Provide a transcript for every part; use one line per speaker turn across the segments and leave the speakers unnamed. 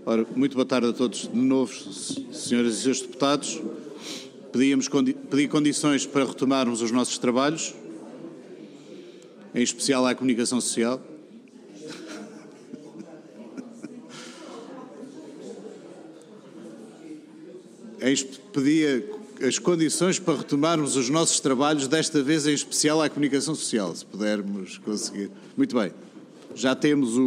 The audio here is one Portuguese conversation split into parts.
Ora, muito boa tarde a todos de novo, senhoras e senhores deputados. Pedi condições para retomarmos os nossos trabalhos, em especial à comunicação social. Pedia as condições para retomarmos os nossos trabalhos, desta vez em especial à comunicação social, se pudermos conseguir. Muito bem. Já temos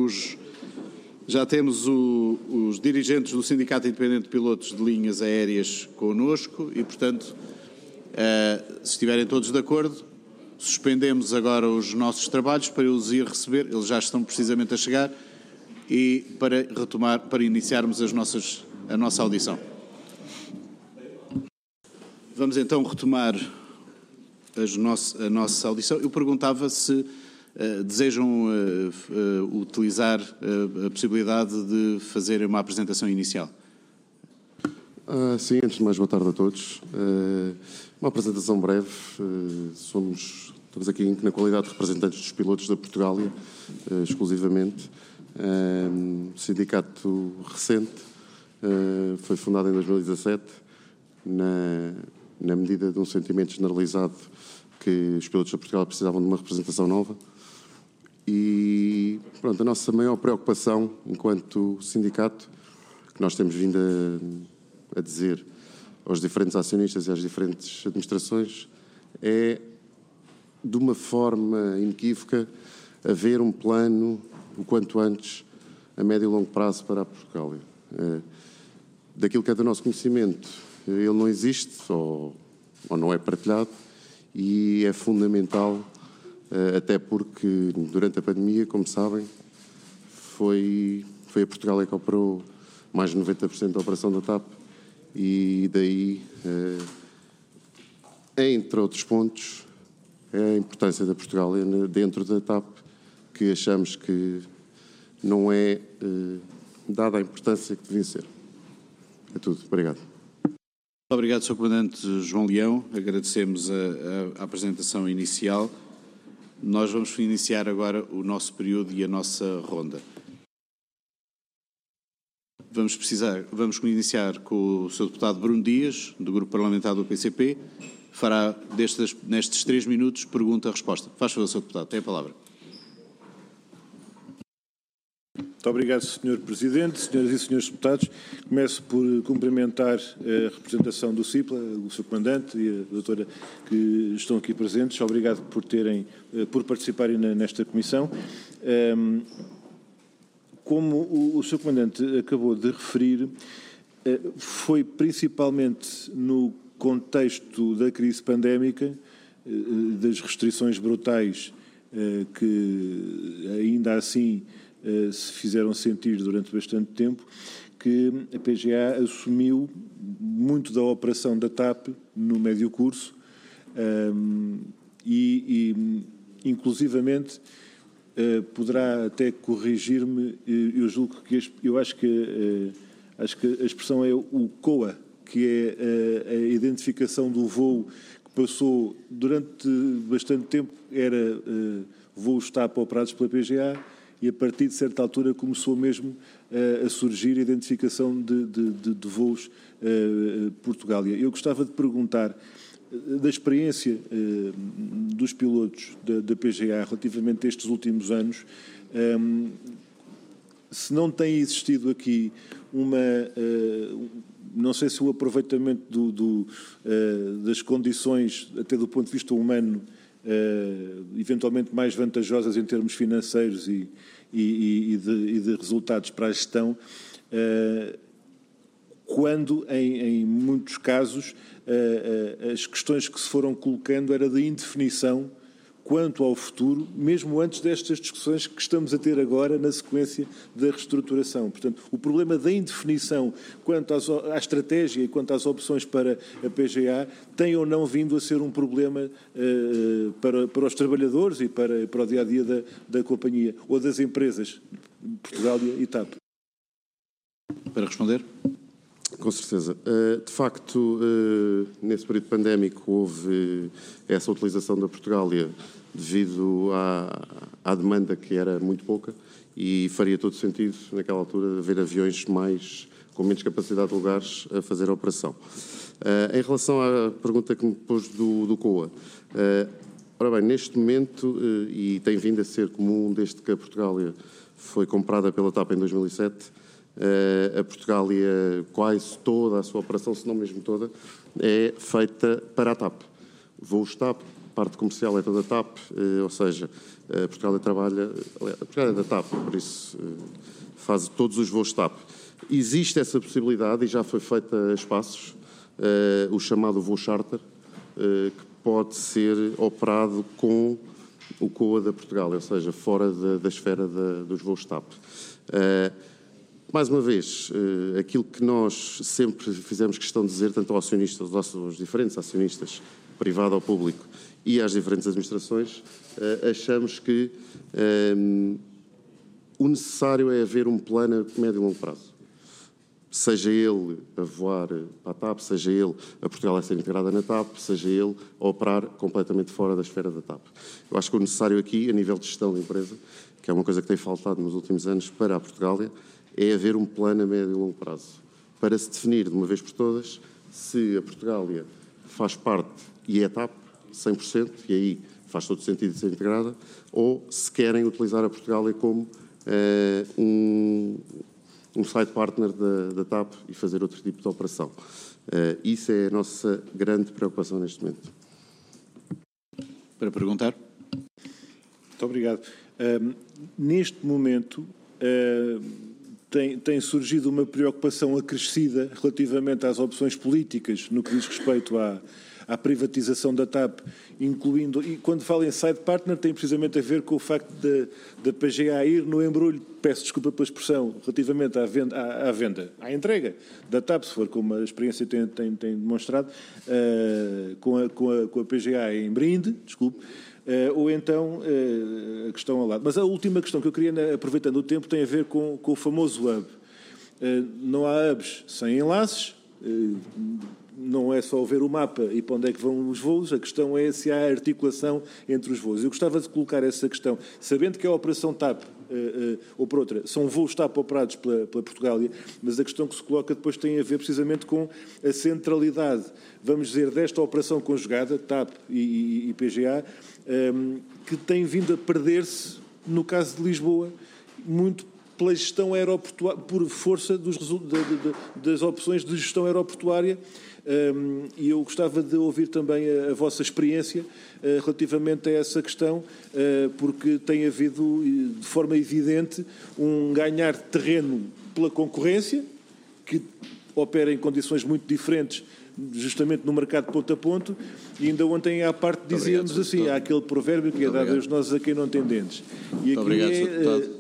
os dirigentes do Sindicato Independente de Pilotos de Linhas Aéreas connosco e, portanto, se estiverem todos de acordo, suspendemos agora os nossos trabalhos para eu os ir receber, eles já estão precisamente a chegar, e para iniciarmos a nossa audição. Vamos então retomar a nossa audição. Eu perguntava se desejam utilizar a possibilidade de fazer uma apresentação inicial.
Sim, antes de mais, boa tarde a todos. Uma apresentação breve. Estamos aqui na qualidade de representantes dos pilotos da Portugália, exclusivamente. Sindicato recente, foi fundado em 2017, na medida de um sentimento generalizado que os pilotos da Portugália precisavam de uma representação nova. E pronto, a nossa maior preocupação enquanto sindicato, que nós temos vindo a dizer aos diferentes acionistas e às diferentes administrações, é, de uma forma inequívoca, haver um plano, o quanto antes, a médio e longo prazo para a Portugália. Daquilo que é do nosso conhecimento, ele não existe ou não é partilhado, e é fundamental, até porque durante a pandemia, como sabem, foi a Portugália que operou mais de 90% da operação da TAP, e daí, entre outros pontos, é a importância da Portugália dentro da TAP, que achamos que não é dada a importância que devia ser. É tudo. Obrigado.
Muito obrigado, Sr. Comandante João Leão. Agradecemos a apresentação inicial. Nós vamos iniciar agora o nosso período e a nossa ronda. Vamos iniciar com o Sr. Deputado Bruno Dias, do Grupo Parlamentar do PCP. Fará, nestes 3 minutos, pergunta-resposta. Faz favor, Sr. Deputado, tem a palavra.
Muito obrigado, Sr. Presidente, senhoras e senhores deputados. Começo por cumprimentar a representação do CIPLA, o Sr. Comandante e a doutora que estão aqui presentes. Obrigado por participarem nesta comissão. Como o Sr. Comandante acabou de referir, foi principalmente no contexto da crise pandémica, das restrições brutais que ainda assim se fizeram sentir durante bastante tempo, que a PGA assumiu muito da operação da TAP no médio curso e inclusivamente poderá até corrigir-me, eu acho que a expressão é o COA, que é a identificação do voo que passou durante bastante tempo, era voos TAP operados pela PGA, e a partir de certa altura começou mesmo a surgir a identificação de voos Portugália. Eu gostava de perguntar, da experiência dos pilotos da PGA relativamente a estes últimos anos, se não tem existido aqui não sei se o aproveitamento das condições, até do ponto de vista humano, eventualmente mais vantajosas em termos financeiros e de resultados para a gestão, quando em muitos casos as questões que se foram colocando era de indefinição quanto ao futuro, mesmo antes destas discussões que estamos a ter agora na sequência da reestruturação. Portanto, o problema da indefinição quanto à estratégia e quanto às opções para a PGA tem ou não vindo a ser um problema para os trabalhadores e para o dia-a-dia da companhia ou das empresas, Portugália e TAP.
Para responder?
Com certeza. De facto, nesse período pandémico houve essa utilização da Portugália devido à demanda, que era muito pouca, e faria todo sentido, naquela altura, haver aviões com menos capacidade de lugares a fazer a operação. Em relação à pergunta que me pôs do COA, ora bem, neste momento, e tem vindo a ser comum desde que a Portugália foi comprada pela TAP em 2007, a Portugália, quase toda a sua operação, se não mesmo toda, é feita para a TAP. Voos TAP, parte comercial é toda TAP, ou seja, a Portugália a Portugália é da TAP, por isso faz todos os voos TAP. Existe essa possibilidade, e já foi feita a espaços, o chamado voo charter, que pode ser operado com o COA da Portugália, ou seja, fora da esfera dos voos TAP. Mais uma vez, aquilo que nós sempre fizemos questão de dizer, tanto aos diferentes acionistas, privado ou público, e às diferentes administrações, achamos que o necessário é haver um plano a médio e longo prazo. Seja ele a voar para a TAP, seja ele a Portugal a ser integrada na TAP, seja ele a operar completamente fora da esfera da TAP. Eu acho que o necessário aqui, a nível de gestão da empresa, que é uma coisa que tem faltado nos últimos anos para a Portugália, é haver um plano a médio e longo prazo, para se definir de uma vez por todas se a Portugália faz parte e é TAP, 100%, e aí faz todo sentido de ser integrada, ou se querem utilizar a Portugália como um side partner da TAP e fazer outro tipo de operação. Isso é a nossa grande preocupação neste momento.
Para perguntar.
Muito obrigado. Neste momento, tem surgido uma preocupação acrescida relativamente às opções políticas no que diz respeito à privatização da TAP, incluindo, e quando falo em side partner, tem precisamente a ver com o facto da PGA ir no embrulho, peço desculpa pela expressão, relativamente à venda, à entrega da TAP, se for como a experiência tem demonstrado, com a PGA em brinde, desculpe, ou então a questão ao lado. Mas a última questão que eu queria, aproveitando o tempo, tem a ver com o famoso hub. Não há hubs sem enlaces, não é só ver o mapa e para onde é que vão os voos, a questão é se há articulação entre os voos. Eu gostava de colocar essa questão, sabendo que a operação TAP, ou por outra, são voos TAP operados pela Portugália, mas a questão que se coloca depois tem a ver precisamente com a centralidade, vamos dizer, desta operação conjugada, TAP e PGA, que tem vindo a perder-se, no caso de Lisboa, muito pela gestão aeroportuária, por força das opções de gestão aeroportuária, e eu gostava de ouvir também a vossa experiência relativamente a essa questão, porque tem havido, de forma evidente, um ganhar de terreno pela concorrência, que opera em condições muito diferentes, justamente no mercado ponto a ponto, e ainda ontem à parte dizíamos assim, há aquele provérbio que é dado aos nós a quem não tem dentes. E aqui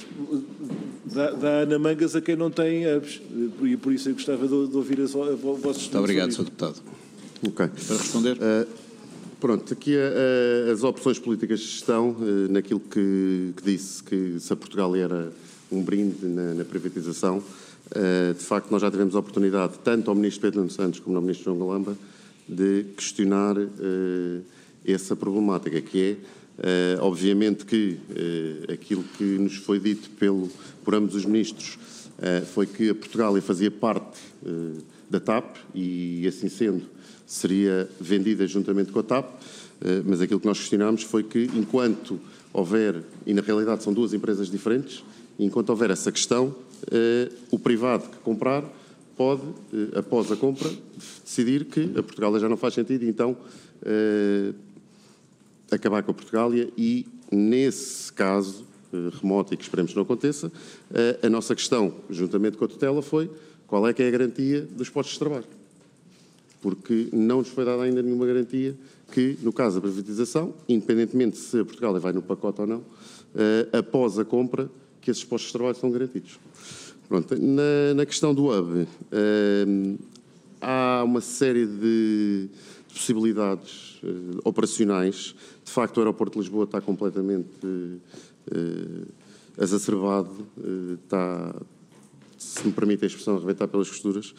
dá na mangas a quem não tem hubs, e por isso eu gostava de ouvir as vossas...
Muito obrigado, Sr. Deputado.
Ok.
Para responder?
Pronto, aqui as opções políticas estão naquilo que disse, que se a Portugal era um brinde na privatização. De facto, nós já tivemos a oportunidade, tanto ao Ministro Pedro Nuno Santos como ao Ministro João Galamba, de questionar essa problemática, que é, obviamente que aquilo que nos foi dito por ambos os ministros foi que a Portugália fazia parte da TAP e, assim sendo, seria vendida juntamente com a TAP, mas aquilo que nós questionámos foi que, enquanto houver, e na realidade são duas empresas diferentes, enquanto houver essa questão, o privado que comprar pode, após a compra, decidir que a Portugália já não faz sentido e então acabar com a Portugália e, nesse caso remoto e que esperemos que não aconteça, a nossa questão, juntamente com a tutela, foi qual é que é a garantia dos postos de trabalho. Porque não nos foi dada ainda nenhuma garantia que, no caso da privatização, independentemente se a Portugália vai no pacote ou não, após a compra, que esses postos de trabalho são garantidos. Pronto, na questão do hub, há uma série de possibilidades operacionais. De facto, o aeroporto de Lisboa está completamente exacerbado, está, se me permite a expressão, a arrebentar pelas costuras,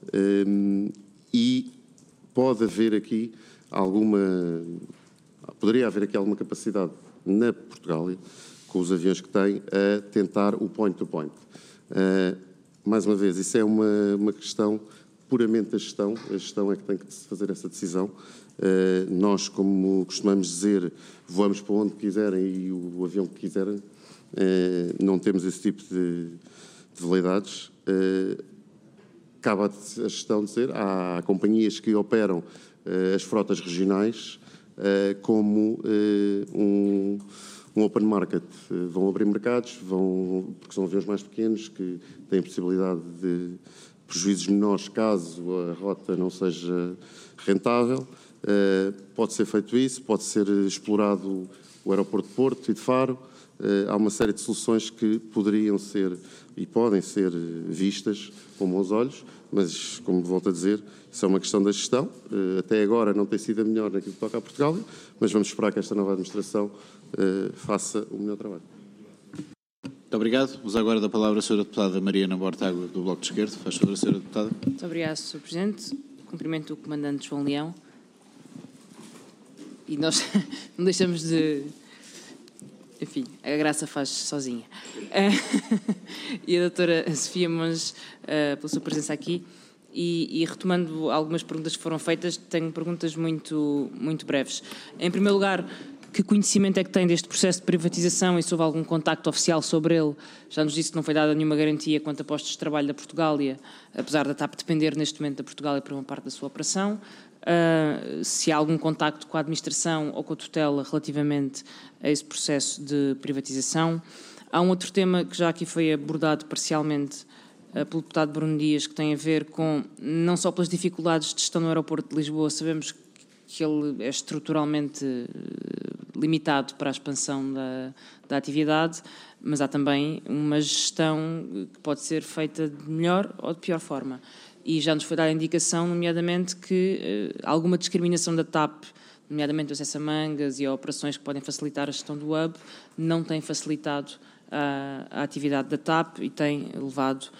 e pode haver aqui poderia haver aqui alguma capacidade na Portugália com os aviões que tem, a tentar o point-to-point. Mais uma vez, isso é uma questão puramente da gestão. A gestão é que tem que fazer essa decisão. Nós, como costumamos dizer, voamos para onde quiserem e o avião que quiserem. Não temos esse tipo de veleidades. Cabe à gestão dizer, há companhias que operam as frotas regionais como um open market. Vão abrir mercados, porque são aviões mais pequenos que têm possibilidade de prejuízos menores caso a rota não seja rentável. Pode ser feito isso, pode ser explorado o aeroporto de Porto e de Faro. Há uma série de soluções que poderiam ser e podem ser vistas com bons olhos, mas, como volto a dizer, isso é uma questão da gestão. Até agora não tem sido a melhor naquilo que toca a Portugal, mas vamos esperar que esta nova administração faça o melhor trabalho.
Muito obrigado. Uso agora da palavra a Sra. Deputada Mariana Mortágua, do Bloco de Esquerda. Faz favor, Sra. Deputada.
Muito obrigada, Sr. Presidente. Cumprimento o Comandante João Leão. E nós não deixamos de... Enfim, a graça faz sozinha. E a doutora Sofia Monge, pela sua presença aqui. E retomando algumas perguntas que foram feitas, tenho perguntas muito breves. Em primeiro lugar, que conhecimento é que tem deste processo de privatização e se houve algum contacto oficial sobre ele? Já nos disse que não foi dada nenhuma garantia quanto a postos de trabalho da Portugália, apesar da TAP depender neste momento da Portugália para uma parte da sua operação. Se há algum contacto com a administração ou com a tutela relativamente a esse processo de privatização. Há um outro tema que já aqui foi abordado parcialmente pelo deputado Bruno Dias, que tem a ver com, não só pelas dificuldades de gestão no aeroporto de Lisboa, sabemos que ele é estruturalmente limitado para a expansão da atividade, mas há também uma gestão que pode ser feita de melhor ou de pior forma. E já nos foi dada a indicação, nomeadamente, que alguma discriminação da TAP, nomeadamente o acesso a mangas e a operações que podem facilitar a gestão do hub, não tem facilitado a atividade da TAP e tem levado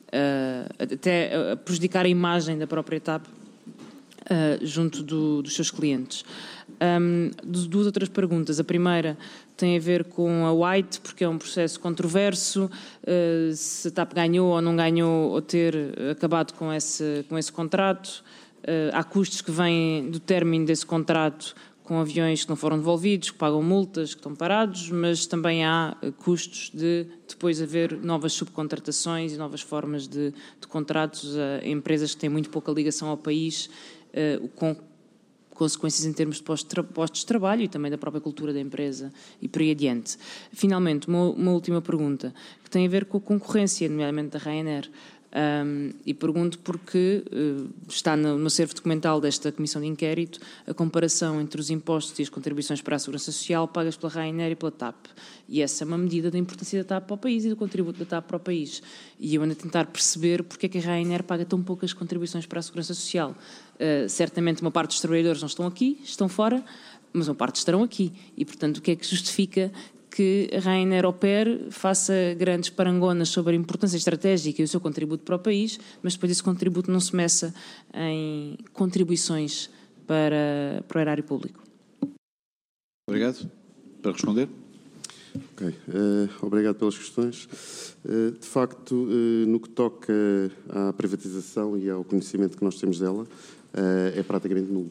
até a prejudicar a imagem da própria TAP junto dos seus clientes. Duas outras perguntas. A primeira tem a ver com a White, porque é um processo controverso, se a TAP ganhou ou não ganhou ou ter acabado com esse contrato. Há custos que vêm do término desse contrato com aviões que não foram devolvidos, que pagam multas, que estão parados, mas também há custos de depois haver novas subcontratações e novas formas de contratos a empresas que têm muito pouca ligação ao país, com consequências em termos de postos de trabalho e também da própria cultura da empresa e por aí adiante. Finalmente, uma última pergunta, que tem a ver com a concorrência, nomeadamente da Ryanair. E pergunto porque está no acervo documental desta Comissão de Inquérito a comparação entre os impostos e as contribuições para a Segurança Social pagas pela Ryanair e pela TAP. E essa é uma medida da importância da TAP para o país e do contributo da TAP para o país. E eu ando a tentar perceber porque é que a Ryanair paga tão poucas contribuições para a Segurança Social. Certamente uma parte dos trabalhadores não estão aqui, estão fora, mas uma parte estarão aqui. E, portanto, o que é que justifica que a Ryanair opere, faça grandes parangonas sobre a importância estratégica e o seu contributo para o país, mas depois esse contributo não se meça em contribuições para o erário público?
Obrigado. Para responder.
Ok. Obrigado pelas questões. De facto, no que toca à privatização e ao conhecimento que nós temos dela, é praticamente nulo.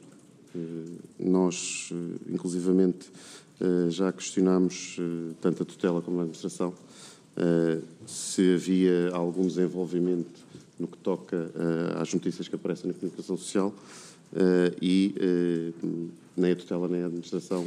Nós, inclusivamente, já questionámos tanto a tutela como a administração se havia algum desenvolvimento no que toca às notícias que aparecem na comunicação social e nem a tutela nem a administração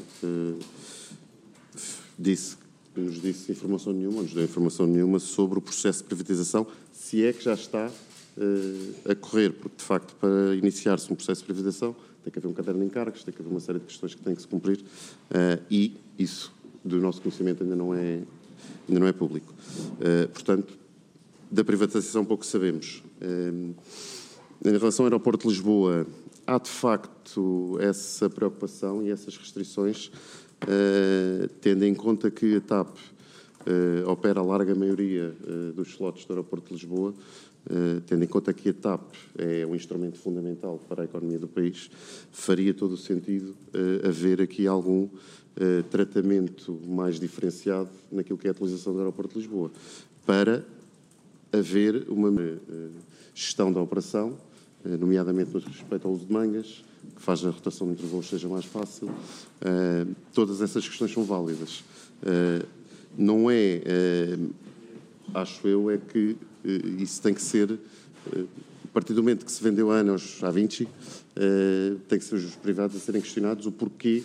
nos disse informação nenhuma, nos deu informação nenhuma sobre o processo de privatização, se é que já está a correr, porque de facto para iniciar-se um processo de privatização tem que haver um caderno de encargos, tem que haver uma série de questões que têm que se cumprir e isso, do nosso conhecimento, ainda não é público. Portanto, da privatização pouco sabemos. Em relação ao aeroporto de Lisboa, há de facto essa preocupação e essas restrições, tendo em conta que a TAP opera a larga maioria dos slots do aeroporto de Lisboa, tendo em conta que a TAP é um instrumento fundamental para a economia do país, faria todo o sentido haver aqui algum tratamento mais diferenciado naquilo que é a utilização do aeroporto de Lisboa, para haver uma gestão da operação, nomeadamente no respeito ao uso de mangas, que faz a rotação entre voos seja mais fácil. Todas essas questões são válidas. Não é, acho eu, é que isso tem que ser, a partir do momento que se vendeu a ANA à Vinci, tem que ser os privados a serem questionados o porquê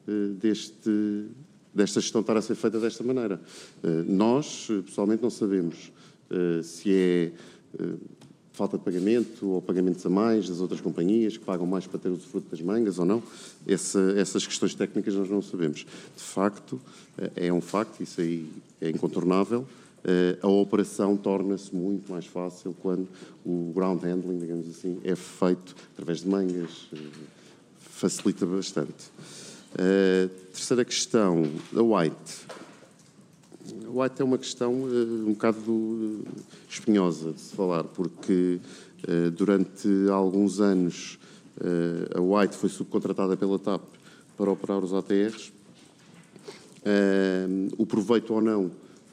desta gestão estar a ser feita desta maneira. Nós, pessoalmente, não sabemos se é falta de pagamento ou pagamentos a mais das outras companhias que pagam mais para ter o usufruto das mangas ou não. Essas questões técnicas nós não sabemos. De facto, é um facto, isso aí é incontornável, a operação torna-se muito mais fácil quando o ground handling, digamos assim, é feito através de mangas, facilita bastante. Terceira questão, a White. A White é uma questão um bocado espinhosa de se falar, porque durante alguns anos a White foi subcontratada pela TAP para operar os ATRs. O proveito ou não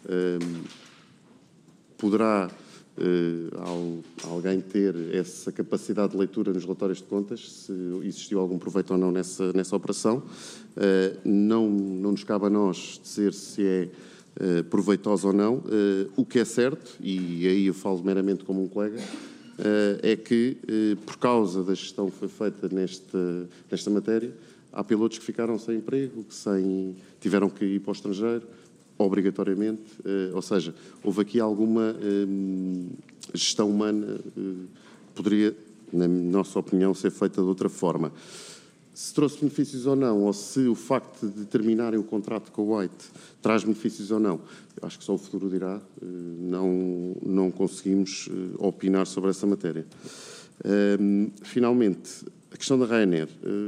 poderá alguém ter essa capacidade de leitura nos relatórios de contas, se existiu algum proveito ou não nessa operação. Não nos cabe a nós dizer se é proveitosa ou não. O que é certo, e aí eu falo meramente como um colega, é que, por causa da gestão que foi feita nesta matéria, há pilotos que ficaram sem emprego, que tiveram que ir para o estrangeiro, obrigatoriamente, ou seja, houve aqui alguma gestão humana que poderia, na nossa opinião, ser feita de outra forma. Se trouxe benefícios ou não, ou se o facto de terminarem o contrato com o White traz benefícios ou não, eu acho que só o futuro dirá. Não conseguimos opinar sobre essa matéria. Finalmente, a questão da Ryanair.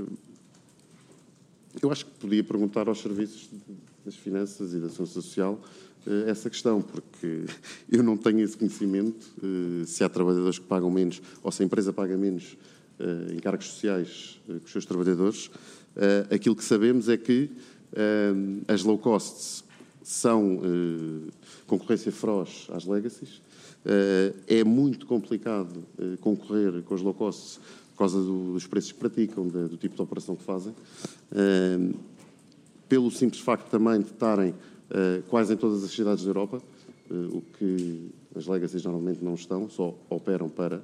Eu acho que podia perguntar aos serviços das finanças e da ação social essa questão, porque eu não tenho esse conhecimento, se há trabalhadores que pagam menos ou se a empresa paga menos encargos sociais com os seus trabalhadores. Aquilo que sabemos é que as low costs são concorrência feroz às legacies. É muito complicado concorrer com as low costs por causa dos preços que praticam, do tipo de operação que fazem. Pelo simples facto também de estarem quase em todas as cidades da Europa, o que as legacies normalmente não estão, só operam para...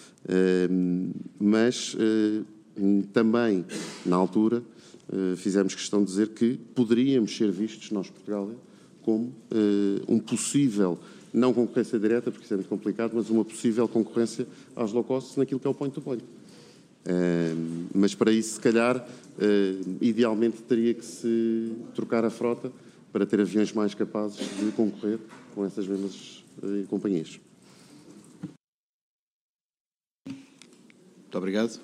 mas também, na altura, fizemos questão de dizer que poderíamos ser vistos, nós, Portugal, como um possível, não concorrência direta, porque isso é muito complicado, mas uma possível concorrência às low cost naquilo que é o point-to-point. Mas para isso, se calhar, idealmente teria que se trocar a frota para ter aviões mais capazes de concorrer com essas mesmas companhias.
Muito obrigado.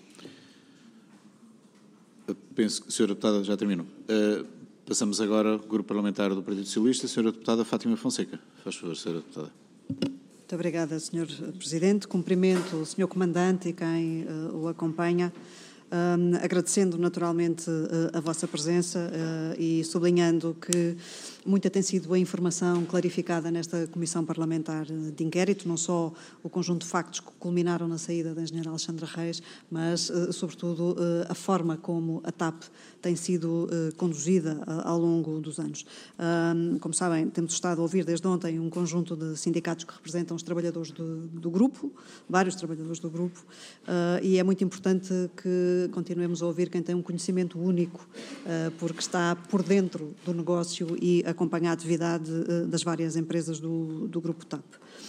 Eu penso que a senhora deputada já terminou. Passamos agora ao Grupo Parlamentar do Partido Socialista. A senhora deputada Fátima Fonseca. Faz favor, senhora deputada.
Muito obrigada, Sr. Presidente. Cumprimento o Sr. Comandante e quem o acompanha, agradecendo naturalmente a vossa presença e sublinhando que muita tem sido a informação clarificada nesta Comissão Parlamentar de Inquérito, não só o conjunto de factos que culminaram na saída da engenheira Alexandra Reis, mas, sobretudo, a forma como a TAP tem sido conduzida ao longo dos anos. Como sabem, temos estado a ouvir desde ontem um conjunto de sindicatos que representam os trabalhadores do grupo, vários trabalhadores do grupo, e é muito importante que continuemos a ouvir quem tem um conhecimento único, porque está por dentro do negócio e acompanha a atividade das várias empresas do Grupo TAP.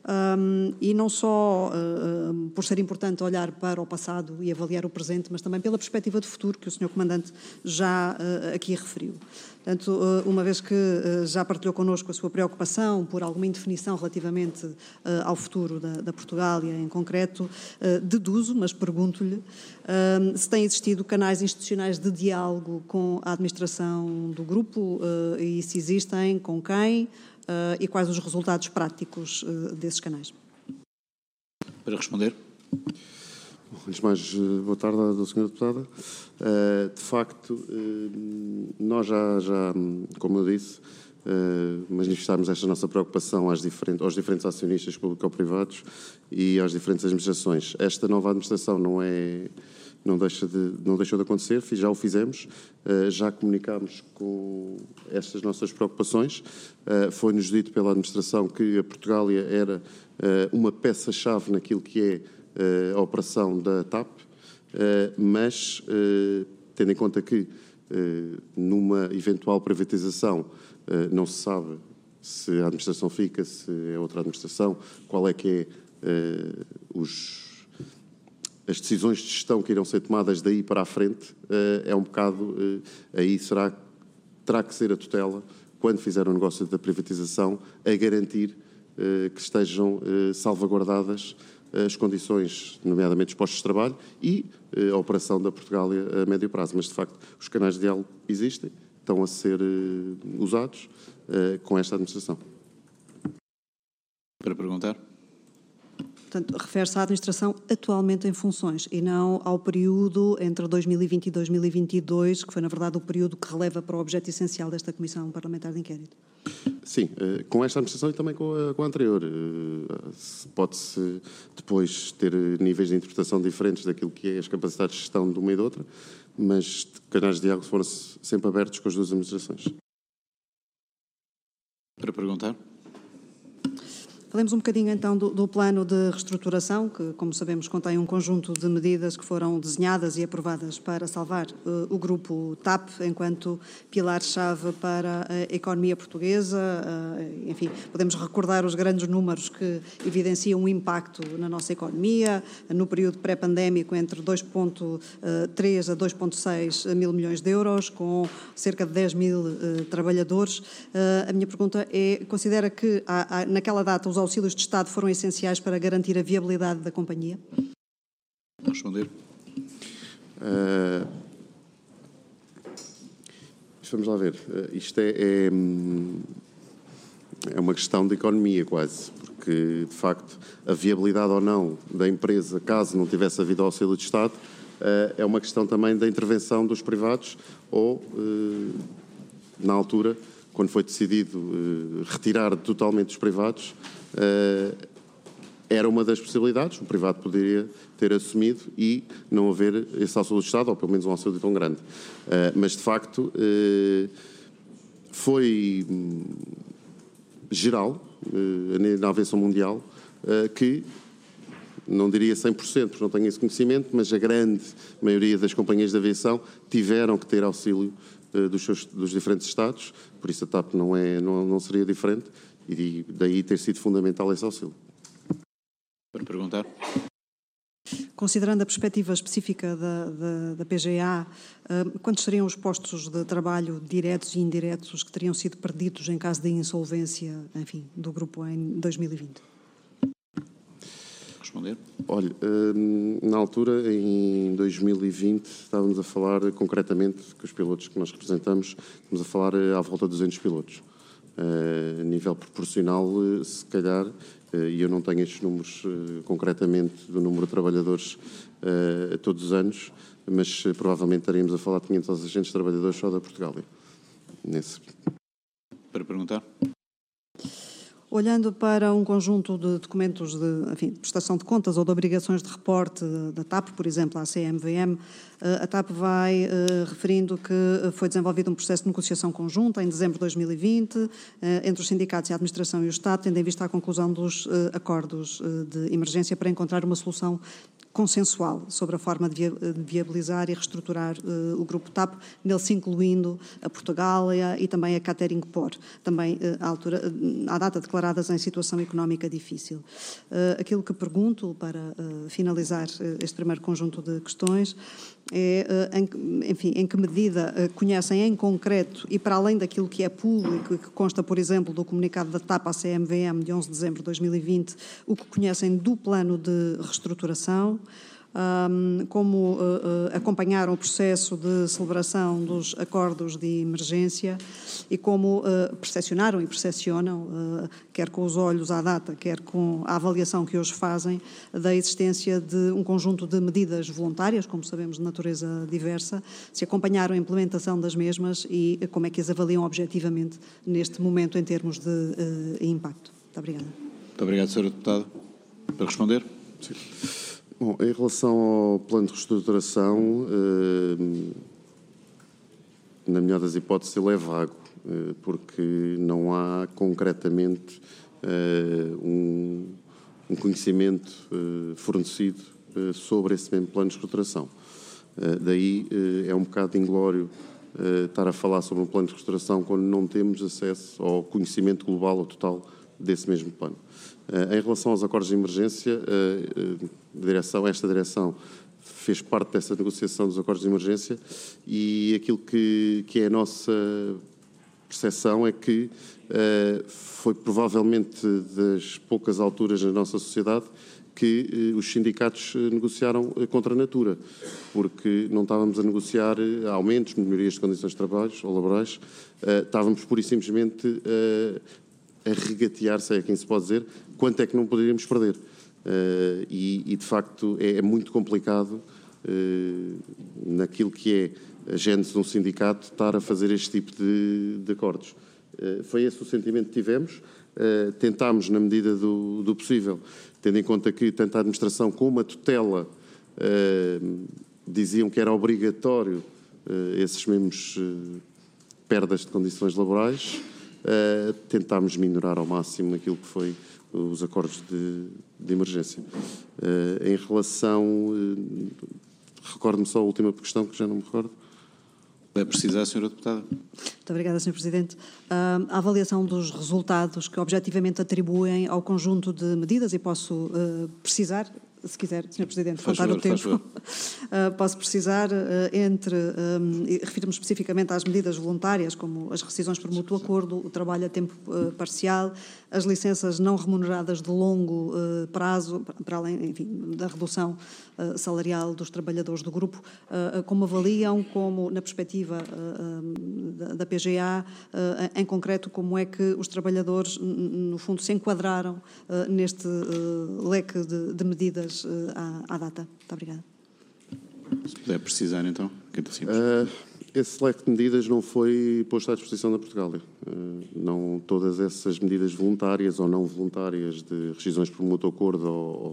e não só por ser importante olhar para o passado e avaliar o presente, mas também pela perspectiva de futuro que o Sr. Comandante já aqui referiu. Portanto, uma vez que já partilhou connosco a sua preocupação por alguma indefinição relativamente ao futuro da Portugália em concreto, deduzo, mas pergunto-lhe, se têm existido canais institucionais de diálogo com a administração do grupo e se existem, com quem e quais os resultados práticos desses canais.
Para responder.
Antes de mais, boa tarde à Sra. Deputada. De facto, nós já, como eu disse, manifestámos esta nossa preocupação aos diferentes acionistas público-privados e às diferentes administrações. Esta nova administração não deixou de acontecer, já o fizemos, já comunicámos com estas nossas preocupações. Foi-nos dito pela administração que a Portugália era uma peça-chave naquilo que é a operação da TAP, mas tendo em conta que numa eventual privatização não se sabe se a administração fica, se é outra administração, qual é que é as decisões de gestão que irão ser tomadas daí para a frente, é um bocado, aí terá que ser a tutela, quando fizer o negócio da privatização, a garantir que estejam salvaguardadas as condições, nomeadamente os postos de trabalho e a operação da Portugália a médio prazo. Mas, de facto, os canais de diálogo existem, estão a ser usados com esta administração.
Para perguntar.
Portanto, refere-se à administração atualmente em funções e não ao período entre 2020 e 2022, que foi, na verdade, o período que releva para o objeto essencial desta Comissão Parlamentar de Inquérito.
Sim, com esta administração e também com a anterior. Pode-se depois ter níveis de interpretação diferentes daquilo que é as capacidades de gestão de uma e da outra, mas canais de diálogo foram sempre abertos com as duas administrações.
Para perguntar.
Falemos um bocadinho então do plano de reestruturação, que, como sabemos, contém um conjunto de medidas que foram desenhadas e aprovadas para salvar o grupo TAP enquanto pilar-chave para a economia portuguesa. Enfim, podemos recordar os grandes números que evidenciam o impacto na nossa economia, no período pré-pandémico entre 2,3 a 2,6 mil milhões de euros, com cerca de 10 mil trabalhadores. A minha pergunta é, considera que naquela data os auxílios de Estado foram essenciais para garantir a viabilidade da companhia?
Responder.
Vamos lá ver. Isto é uma questão de economia quase, porque, de facto, a viabilidade ou não da empresa, caso não tivesse havido auxílio de Estado, é uma questão também da intervenção dos privados ou, na altura, quando foi decidido retirar totalmente os privados, era uma das possibilidades, o privado poderia ter assumido e não haver esse auxílio de Estado, ou pelo menos um auxílio tão grande. Mas, de facto, foi geral, na aviação mundial, que, não diria 100%, porque não tenho esse conhecimento, mas a grande maioria das companhias de aviação tiveram que ter auxílio dos diferentes Estados, por isso a TAP não seria diferente e daí ter sido fundamental esse auxílio.
Para perguntar.
Considerando a perspectiva específica da PGA, quantos seriam os postos de trabalho diretos e indiretos que teriam sido perdidos em caso de insolvência, enfim, do grupo em 2020?
Responder.
Olha, na altura, em 2020, estávamos a falar concretamente, com os pilotos que nós representamos, estamos a falar à volta de 200 pilotos. A nível proporcional, se calhar, e eu não tenho estes números concretamente do número de trabalhadores todos os anos, mas provavelmente estaríamos a falar de 500 agentes trabalhadores só da Portugália.
Para perguntar.
Olhando para um conjunto de documentos de prestação de contas ou de obrigações de reporte da TAP, por exemplo, à CMVM, a TAP vai referindo que foi desenvolvido um processo de negociação conjunta em dezembro de 2020 entre os sindicatos e a administração e o Estado, tendo em vista a conclusão dos acordos de emergência para encontrar uma solução consensual sobre a forma de viabilizar e reestruturar o Grupo TAP, nele-se incluindo a Portugália e também a Catering Por, também à data declaradas em situação económica difícil. Aquilo que pergunto, para finalizar este primeiro conjunto de questões, é, em que medida conhecem em concreto, e para além daquilo que é público e que consta, por exemplo, do comunicado da TAP à CMVM de 11 de dezembro de 2020, o que conhecem do plano de reestruturação, como acompanharam o processo de celebração dos acordos de emergência e como percepcionaram e percepcionam, quer com os olhos à data, quer com a avaliação que hoje fazem, da existência de um conjunto de medidas voluntárias, como sabemos, de natureza diversa, se acompanharam a implementação das mesmas e como é que as avaliam objetivamente neste momento em termos de impacto. Muito obrigada.
Muito obrigado, Sra. Deputada. Para responder?
Sim. Bom, em relação ao plano de reestruturação, na melhor das hipóteses, ele é vago, porque não há concretamente um conhecimento fornecido sobre esse mesmo plano de reestruturação. Daí é um bocado inglório estar a falar sobre um plano de reestruturação quando não temos acesso ao conhecimento global ou total desse mesmo plano. Em relação aos acordos de emergência, esta direção fez parte dessa negociação dos acordos de emergência e aquilo que é a nossa percepção é que foi provavelmente das poucas alturas na nossa sociedade que os sindicatos negociaram contra a natura, porque não estávamos a negociar aumentos, melhorias de condições de trabalho ou laborais, estávamos pura e simplesmente a regatear, se é quem se pode dizer, quanto é que não poderíamos perder. E de facto, é muito complicado, naquilo que é a gênese de um sindicato, estar a fazer este tipo de acordos. Foi esse o sentimento que tivemos. Tentámos, na medida do possível, tendo em conta que tanto a administração como a tutela diziam que era obrigatório esses mesmos perdas de condições laborais, tentámos minorar ao máximo aquilo que foi os acordos de emergência. Em relação... recordo-me só a última questão, que já não me recordo.
Vai precisar, Sra. Deputada.
Muito obrigada, Sr. Presidente. A avaliação dos resultados que objetivamente atribuem ao conjunto de medidas, e posso precisar, se quiser, Sr. Presidente, contar o tempo, posso precisar refiro-me especificamente às medidas voluntárias, como as rescisões por mútuo acordo, o trabalho a tempo parcial, as licenças não remuneradas de longo prazo, para além, enfim, da redução salarial dos trabalhadores do grupo, como avaliam, como na perspectiva da PGA, em concreto, como é que os trabalhadores, no fundo, se enquadraram neste leque de medidas à data. Muito obrigada.
Se puder precisar, então.
Esse leque de medidas não foi posto à disposição da Portugália. Não todas essas medidas voluntárias ou não voluntárias de rescisões por mútuo acordo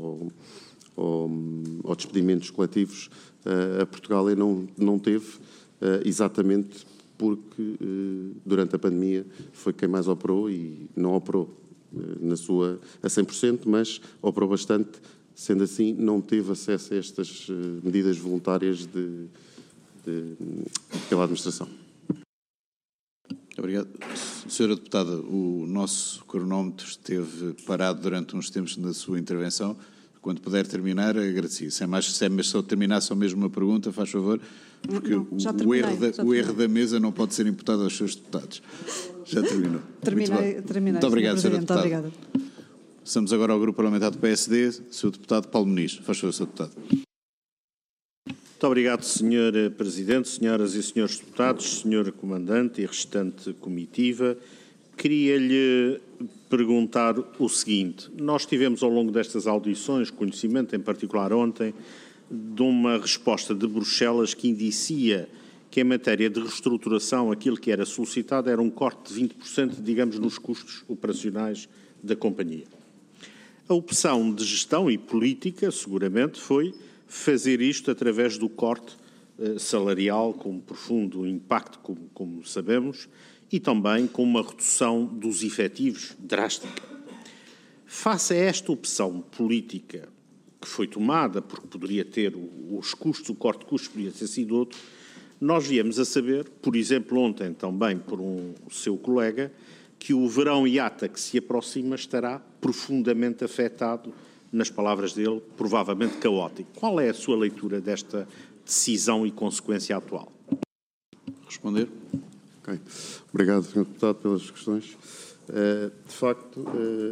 ou despedimentos coletivos, a Portugália não teve, exatamente porque durante a pandemia foi quem mais operou e não operou a 100%, mas operou bastante. Sendo assim, não teve acesso a estas medidas voluntárias pela administração.
Obrigado. Sra. Deputada, o nosso cronómetro esteve parado durante uns tempos na sua intervenção. Quando puder terminar, agradecia. Se é só terminar só mesmo uma pergunta, faz favor, porque o erro da mesa não pode ser imputado aos seus deputados. Já terminou.
Terminei.
Muito obrigado, Sra. Deputada.
Muito obrigada.
Passamos agora ao Grupo Parlamentar do PSD, Sr. Deputado Paulo Muniz. Faz favor, Sr. Deputado.
Muito obrigado, Sr. Presidente, senhoras e senhores deputados, Sr. Comandante e restante comitiva. Queria-lhe perguntar o seguinte. Nós tivemos ao longo destas audições conhecimento, em particular ontem, de uma resposta de Bruxelas que indicia que em matéria de reestruturação aquilo que era solicitado era um corte de 20%, digamos, nos custos operacionais da companhia. A opção de gestão e política, seguramente, foi fazer isto através do corte salarial, com um profundo impacto, como sabemos, e também com uma redução dos efetivos drástica. Face a esta opção política,
que foi tomada, porque poderia ter os custos, o corte de custos poderia ter sido outro, nós viemos a saber, por exemplo, ontem também por um seu colega, que o verão IATA que se aproxima estará profundamente afetado, nas palavras dele, provavelmente caótico. Qual é a sua leitura desta decisão e consequência atual?
Responder.
Ok. Obrigado, Sr. Deputado, pelas questões. De facto,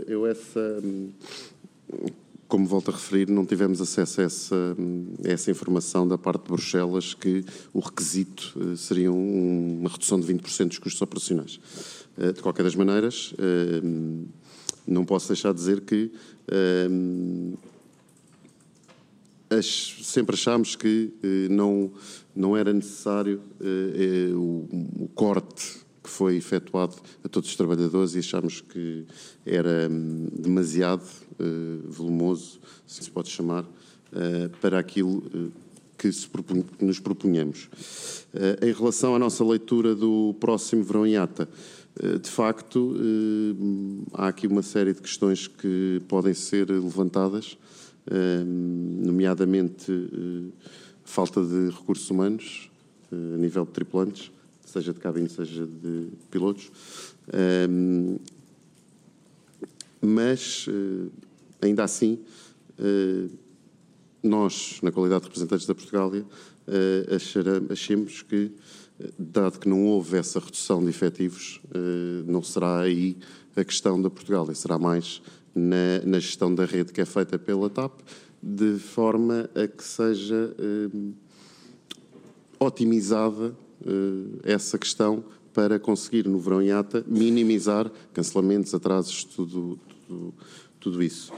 como volto a referir, não tivemos acesso a essa informação da parte de Bruxelas, que o requisito seria uma redução de 20% dos custos operacionais. De qualquer das maneiras, não posso deixar de dizer que sempre achámos que não era necessário o corte que foi efetuado a todos os trabalhadores e achámos que era demasiado volumoso, se se pode chamar, para aquilo que nos propunhamos. Em relação à nossa leitura do próximo verão IATA, de facto, há aqui uma série de questões que podem ser levantadas, nomeadamente falta de recursos humanos a nível de tripulantes, seja de cabine, seja de pilotos, mas ainda assim nós, na qualidade de representantes da Portugália, achemos que, dado que não houve essa redução de efetivos, não será aí a questão da Portugália, será mais na gestão da rede que é feita pela TAP, de forma a que seja otimizada essa questão para conseguir, no verão IATA, minimizar cancelamentos, atrasos, tudo isso.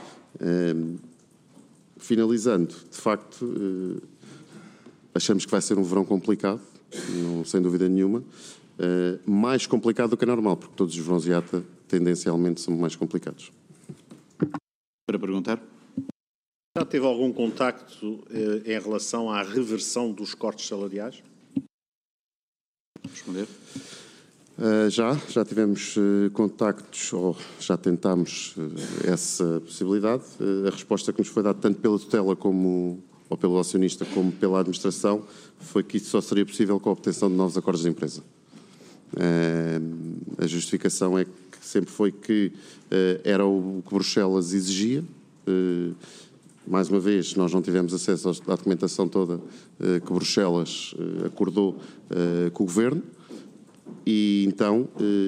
Finalizando, de facto, achamos que vai ser um verão complicado, sem dúvida nenhuma, mais complicado do que é normal, porque todos os verões IATA tendencialmente são mais complicados.
Para perguntar?
Já teve algum contacto em relação à reversão dos cortes salariais?
Responder.
Já tivemos contactos, ou já tentámos essa possibilidade. A resposta que nos foi dada tanto pela tutela ou pelo acionista como pela administração foi que isso só seria possível com a obtenção de novos acordos de empresa. A justificação é que sempre foi que era o que Bruxelas exigia. Mais uma vez, nós não tivemos acesso à documentação toda que Bruxelas acordou com o Governo e então,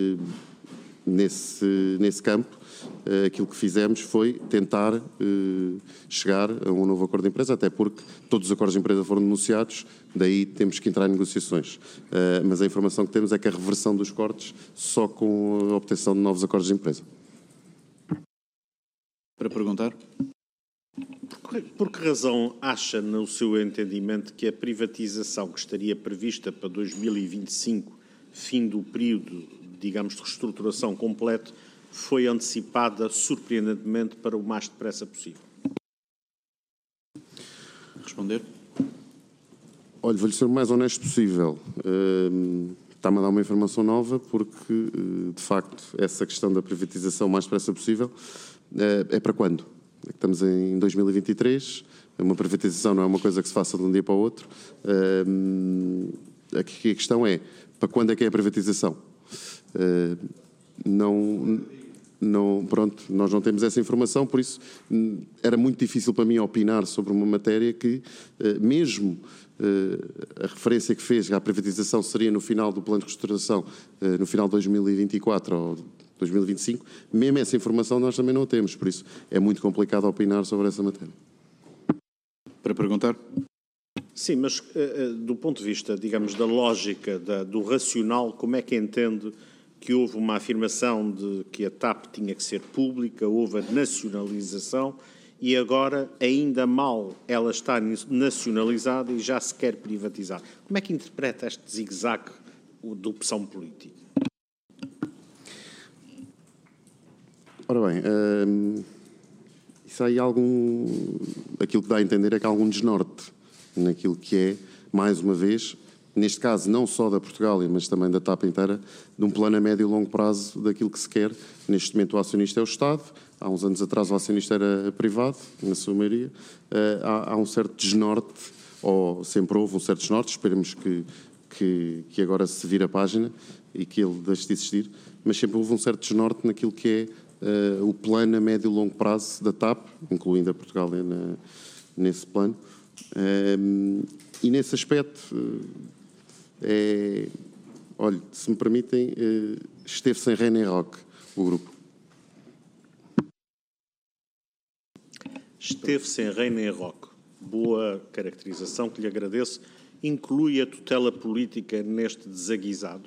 nesse campo, aquilo que fizemos foi tentar chegar a um novo acordo de empresa, até porque todos os acordos de empresa foram denunciados, daí temos que entrar em negociações. Mas a informação que temos é que a reversão dos cortes só com a obtenção de novos acordos de empresa.
Para perguntar?
Por que razão acha, no seu entendimento, que a privatização que estaria prevista para 2025, fim do período, digamos, de reestruturação completo, foi antecipada surpreendentemente para o mais depressa possível?
Responder?
Olha, vou-lhe ser o mais honesto possível. Está-me a dar uma informação nova porque, de facto, essa questão da privatização o mais depressa possível é para quando? Estamos em 2023, uma privatização não é uma coisa que se faça de um dia para o outro. Aqui a questão é, para quando é que é a privatização? Pronto, nós não temos essa informação, por isso era muito difícil para mim opinar sobre uma matéria que, mesmo a referência que fez à privatização seria no final do plano de reestruturação, no final de 2024 ou 2025, mesmo essa informação nós também não temos, por isso é muito complicado opinar sobre essa matéria.
Para perguntar?
Sim, mas do ponto de vista, digamos, da lógica, do racional, como é que entende que houve uma afirmação de que a TAP tinha que ser pública, houve a nacionalização e agora, ainda mal ela está nacionalizada e já se quer privatizar? Como é que interpreta este zigue-zague de opção política?
Ora bem, isso aí aquilo que dá a entender é que há algum desnorte naquilo que é, mais uma vez, neste caso não só da Portugália, mas também da TAP inteira, de um plano a médio e longo prazo daquilo que se quer. Neste momento o acionista é o Estado, há uns anos atrás o acionista era privado, na sua maioria. Há um certo desnorte, ou sempre houve um certo desnorte, esperemos que agora se vire a página e que ele deixe de existir, mas sempre houve um certo desnorte naquilo que é o plano a médio e longo prazo da TAP, incluindo a Portugália nesse plano. E nesse aspecto, olha, se me permitem, esteve sem rei nem roque o grupo.
Esteve sem rei nem roque. Boa caracterização, que lhe agradeço. Inclui a tutela política neste desaguisado?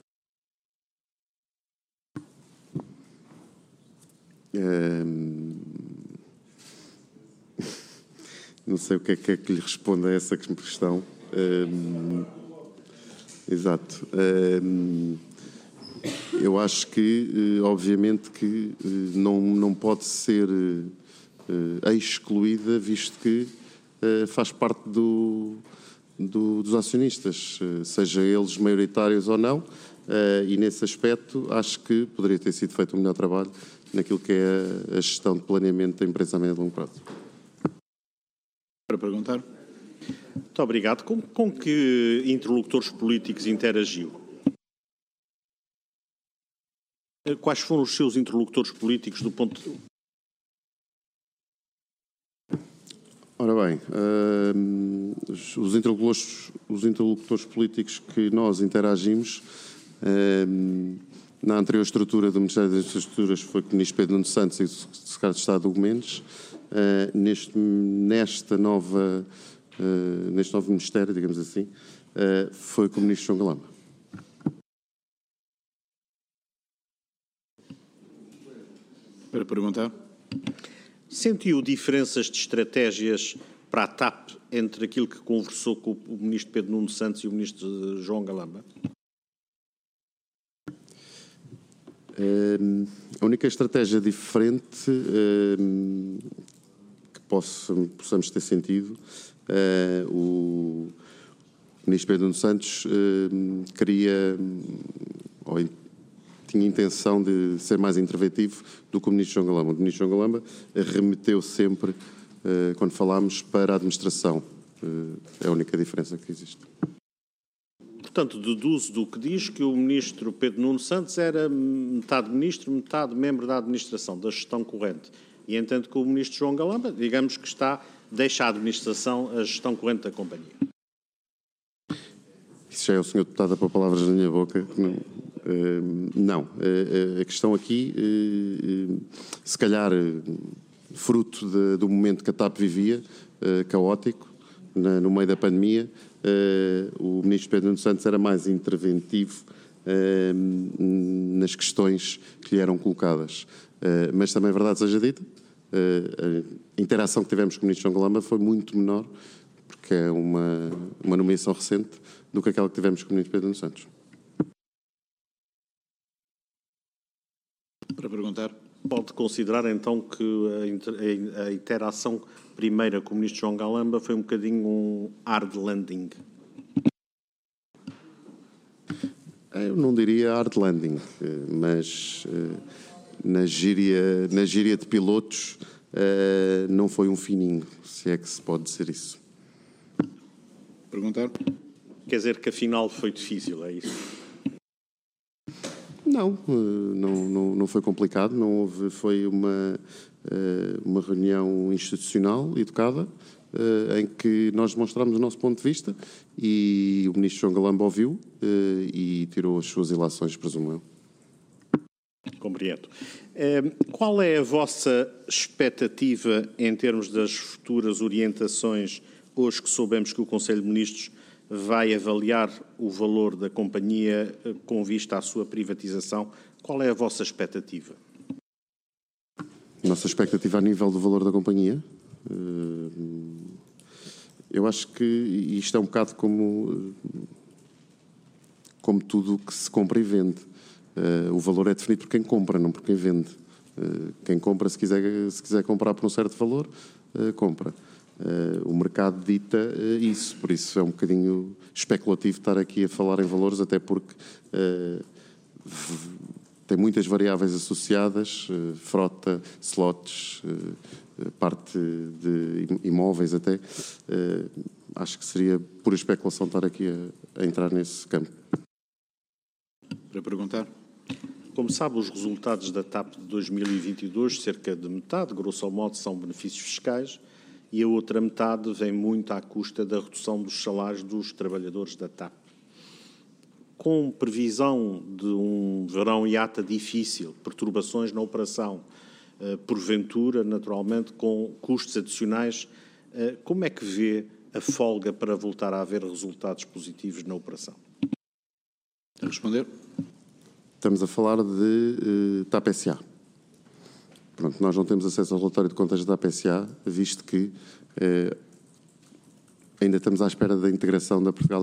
Não sei o que é que lhe responde a essa questão. Exato. Eu acho que, obviamente, que não pode ser excluída, visto que faz parte dos acionistas, seja eles maioritários ou não, e nesse aspecto acho que poderia ter sido feito um melhor trabalho naquilo que é a gestão de planeamento da empresa a médio e longo prazo.
Para perguntar.
Muito obrigado. Com que interlocutores políticos interagiu? Quais foram os seus interlocutores políticos do ponto de...
Ora bem, os interlocutores políticos que nós interagimos, na anterior estrutura do Ministério das Infraestruturas foi o Ministro Pedro Nuno Santos e o Secretário de Estado Hugo Mendes. Neste novo Ministério, digamos assim, foi com o Ministro João Galamba.
Para perguntar.
Sentiu diferenças de estratégias para a TAP entre aquilo que conversou com o Ministro Pedro Nuno Santos e o Ministro João Galamba?
A única estratégia diferente que possamos ter sentido, o Ministro Pedro Nuno Santos queria, ou tinha intenção de ser mais interventivo do que o Ministro João Galamba. O Ministro João Galamba remeteu sempre, quando falámos, para a administração. É a única diferença que existe.
Portanto, deduzo do que diz que o Ministro Pedro Nuno Santos era metade Ministro, metade membro da administração, da gestão corrente. E entendo que o Ministro João Galamba, digamos que deixa a administração, a gestão corrente da companhia.
Isso já é o Sr. Deputado a pôr palavras na minha boca. Não. A questão aqui, se calhar, fruto do momento que a TAP vivia, caótico, no meio da pandemia, o Ministro Pedro Nuno Santos era mais interventivo nas questões que lhe eram colocadas. Mas também, verdade seja dita, a interação que tivemos com o Ministro João Galamba foi muito menor, porque é uma nomeação recente, do que aquela que tivemos com o Ministro Pedro Nuno Santos.
Para perguntar.
Pode considerar, então, que a interação primeira com o Ministro João Galamba foi um bocadinho um hard landing?
Eu não diria hard landing, mas na gíria de pilotos não foi um fininho, se é que se pode dizer isso.
Perguntar?
Quer dizer que afinal foi difícil, é isso?
Não foi complicado, não houve, foi uma reunião institucional, educada, em que nós demonstramos o nosso ponto de vista e o Ministro João Galamba ouviu e tirou as suas ilações, presumo eu.
Compreendo. Qual é a vossa expectativa em termos das futuras orientações, hoje que soubemos que o Conselho de Ministros vai avaliar o valor da companhia com vista à sua privatização? Qual é a vossa expectativa?
Nossa expectativa a nível do valor da companhia? Eu acho que isto é um bocado como tudo o que se compra e vende. O valor é definido por quem compra, não por quem vende. Quem compra, se quiser comprar por um certo valor, compra. O mercado dita isso, por isso é um bocadinho especulativo estar aqui a falar em valores, até porque tem muitas variáveis associadas, frota, slots, parte de imóveis até. Acho que seria pura especulação estar aqui a entrar nesse campo.
Para perguntar.
Como sabe, os resultados da TAP de 2022, cerca de metade, grosso modo, são benefícios fiscais e a outra metade vem muito à custa da redução dos salários dos trabalhadores da TAP. Com previsão de um verão IATA difícil, perturbações na operação, porventura, naturalmente, com custos adicionais, como é que vê a folga para voltar a haver resultados positivos na operação?
A responder.
Estamos a falar de TAP SA. Pronto, nós não temos acesso ao relatório de contas da TAP SA, visto que ainda estamos à espera da integração da Portugal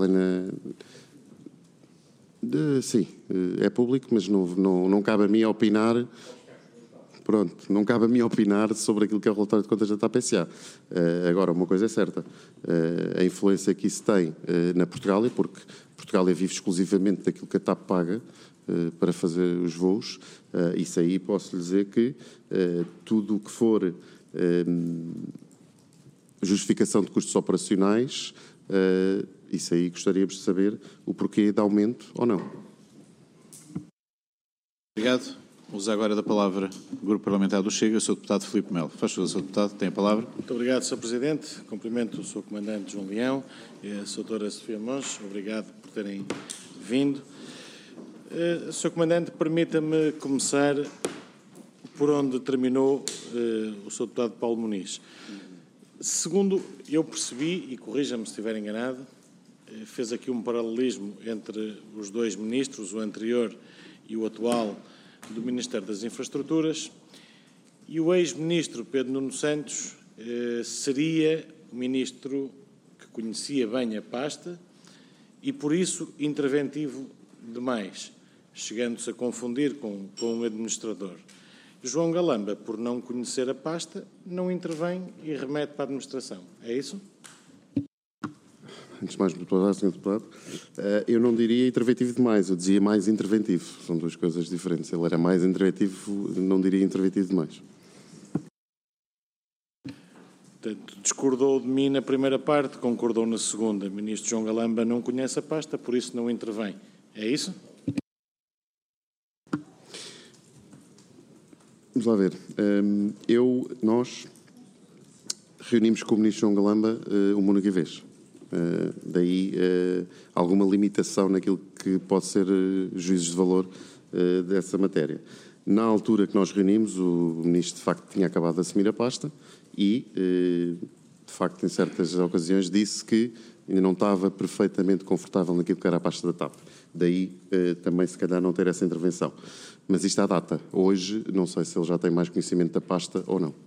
sim, é público, mas não cabe a mim opinar. Pronto, não cabe a mim opinar sobre aquilo que é o relatório de contas da TAP SA. Agora, uma coisa é certa, a influência que isso tem na Portugália, porque Portugália vive exclusivamente daquilo que a TAP paga para fazer os voos, isso aí posso lhe dizer que tudo o que for justificação de custos operacionais, isso aí gostaríamos de saber o porquê de aumento ou não.
Obrigado. Uso agora da palavra o Grupo Parlamentar do Chega, o Sr. Deputado Filipe Melo. Faz favor, Sr. Deputado, tem a palavra.
Muito obrigado, Sr. Presidente. Cumprimento o Sr. Comandante João Leão e a Sra. Sofia Monge. Obrigado por terem vindo. Sr. Comandante, permita-me começar por onde terminou o Sr. Deputado Paulo Muniz. Segundo eu percebi, e corrija-me se estiver enganado, fez aqui um paralelismo entre os dois ministros, o anterior e o atual, do Ministério das Infraestruturas, e o ex-ministro Pedro Nuno Santos seria o ministro que conhecia bem a pasta e, por isso, interventivo demais, chegando-se a confundir com um administrador. João Galamba, por não conhecer a pasta, não intervém e remete para a administração. É isso?
Antes de mais, muito obrigado, Sr. Deputado. Eu não diria interventivo demais, eu dizia mais interventivo. São duas coisas diferentes. Ele era mais interventivo, não diria interventivo demais.
Portanto, discordou de mim na primeira parte, concordou na segunda. O ministro João Galamba não conhece a pasta, por isso não intervém. É isso?
Vamos lá ver. Nós reunimos com o ministro João Galamba uma única vez. Daí alguma limitação naquilo que pode ser juízos de valor dessa matéria. Na altura que nós reunimos, o ministro de facto tinha acabado de assumir a pasta e, de facto, em certas ocasiões disse que ainda não estava perfeitamente confortável naquilo que era a pasta da TAP. Daí também, se calhar, não ter essa intervenção. Mas isto à data. Hoje, não sei se ele já tem mais conhecimento da pasta ou não.